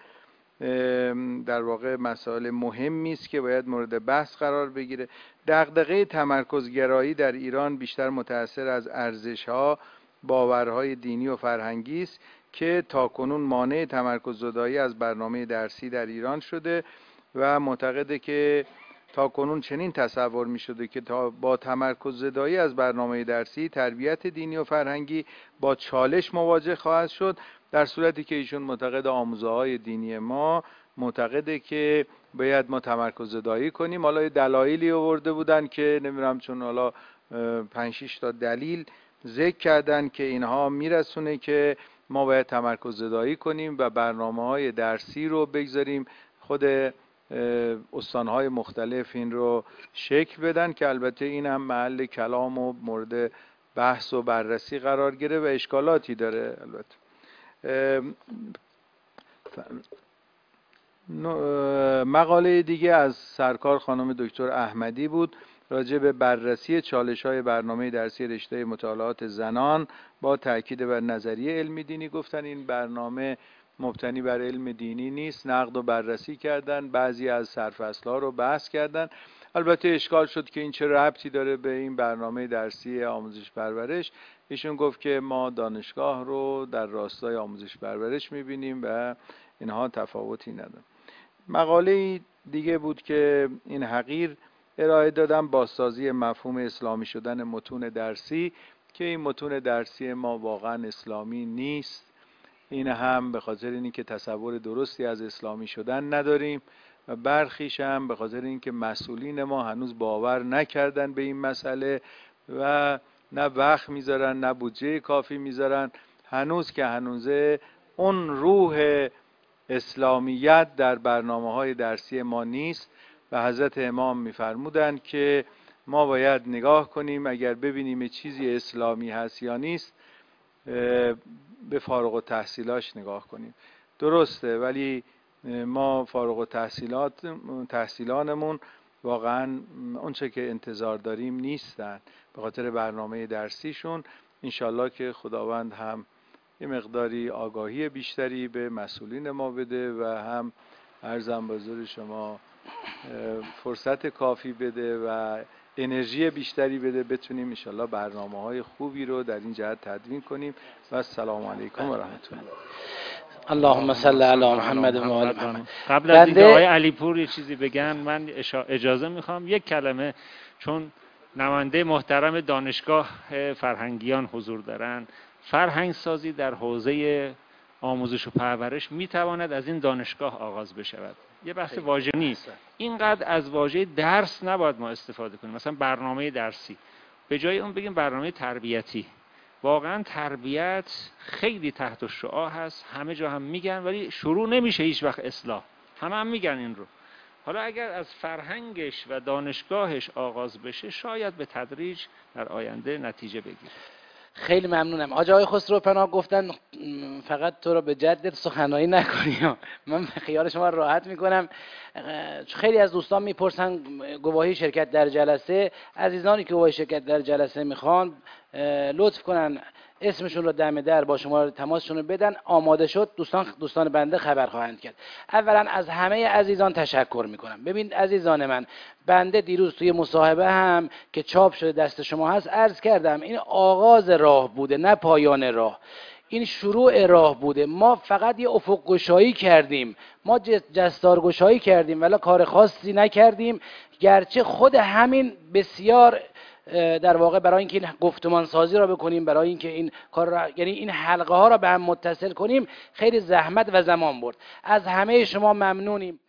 در واقع مسائل مهمی است که باید مورد بحث قرار بگیره. دغدغه تمرکزگرایی در ایران بیشتر متأثر از ارزش‌ها، باورهای دینی و فرهنگی است که تاکنون مانع تمرکز زدایی از برنامه درسی در ایران شده و معتقده که تاکنون چنین تصور می شده که تا با تمرکز زدایی از برنامه درسی تربیت دینی و فرهنگی با چالش مواجه خواهد شد، در صورتی که ایشون معتقد آموزه‌های دینی ما معتقده که باید ما تمرکز زدایی کنیم. حالا یه دلایلی آورده بودن که نمیدونم، چون حالا پنج شش تا دلیل ذکر کردن که اینها میرسونه که ما باید تمرکز زدایی کنیم و برنامه‌های درسی رو بگذاریم خود استانهای مختلف این رو شکل بدن، که البته این هم محل کلام و مورد بحث و بررسی قرار گرفت و اشکالاتی داره. البته مقاله دیگه از سرکار خانم دکتر احمدی بود راجع به بررسی چالش‌های برنامه درسی رشته مطالعات زنان با تاکید بر نظریه علمی دینی. گفتن این برنامه مبتنی بر علم دینی نیست، نقد و بررسی کردن، بعضی از سرفصل‌ها رو بحث کردن. البته اشکال شد که این چه ربطی داره به این برنامه درسی آموزش پرورش. ایشون گفت که ما دانشگاه رو در راستای آموزش پرورش می‌بینیم و اینها تفاوتی نداره. مقاله دیگه بود که این حقیر ارائه دادم، بازسازی مفهوم اسلامی شدن متون درسی، که این متون درسی ما واقعا اسلامی نیست. این هم به خاطر اینکه تصور درستی از اسلامی شدن نداریم و برخیش هم به خاطر اینکه مسئولین ما هنوز باور نکردن به این مسئله و نه وقت میذارن نه بودجه کافی میذارن. هنوز که هنوزه اون روح اسلامیت در برنامه‌های درسی ما نیست و حضرت امام می‌فرمودن که ما باید نگاه کنیم اگر ببینیم چیزی اسلامی هست یا نیست به فارغ التحصیلاش نگاه کنیم. درسته، ولی ما فارغ التحصیلات تحصیلانمون واقعا اونچه که انتظار داریم نیستن به خاطر برنامه درسیشون. انشالله که خداوند هم یه مقداری آگاهی بیشتری به مسئولین ما بده و هم عرضم به حضور شما فرصت کافی بده و انرژی بیشتری بده، بتونیم انشالله برنامه‌های خوبی رو در این جهت تدوین کنیم. و السلام علیکم و رحمت الله. اللهم صل علی محمد و آل محمد. قبل از اینکه آقای علیپور یه چیزی بگن، من اجازه میخوام یک کلمه، چون نماینده محترم دانشگاه فرهنگیان حضور دارن. فرهنگ سازی در حوزه آموزش و پرورش میتواند از این دانشگاه آغاز بشود. یه بحث واژه نیست، اینقدر از واژه درس نباید ما استفاده کنیم. مثلا برنامه درسی، به جای اون بگیم برنامه تربیتی. واقعا تربیت خیلی تحت الشعاع هست، همه جا هم میگن ولی شروع نمیشه هیچ وقت اصلاح. همه هم میگن این رو. حالا اگر از فرهنگش و دانشگاهش آغاز بشه شاید به تدریج در آینده نتیجه بگیره. خیلی ممنونم. حاج آقای خسرو پناه گفتن فقط تو رو به جدت سخنرانی نکنی. من خیال شما راحت میکنم. خیلی از دوستان میپرسن گواهی شرکت در جلسه. عزیزانی که گواهی شرکت در جلسه میخوان لطف کنن اسمشون رو دم در با شما تماسشون رو بدن. آماده شد دوستان دوستان بنده خبر خواهند کرد. اولا از همه عزیزان تشکر میکنم. ببین عزیزان من، بنده دیروز توی مصاحبه هم که چاپ شده دست شما هست عرض کردم این آغاز راه بوده نه پایان راه. این شروع راه بوده. ما فقط یه افق گشایی کردیم، ما جستار گشایی کردیم ولی کار خاصی نکردیم، گرچه خود همین بسیار در واقع برای اینکه این گفتمان سازی را بکنیم، برای اینکه این کار را، یعنی این حلقه ها را به هم متصل کنیم، خیلی زحمت و زمان برد. از همه شما ممنونیم.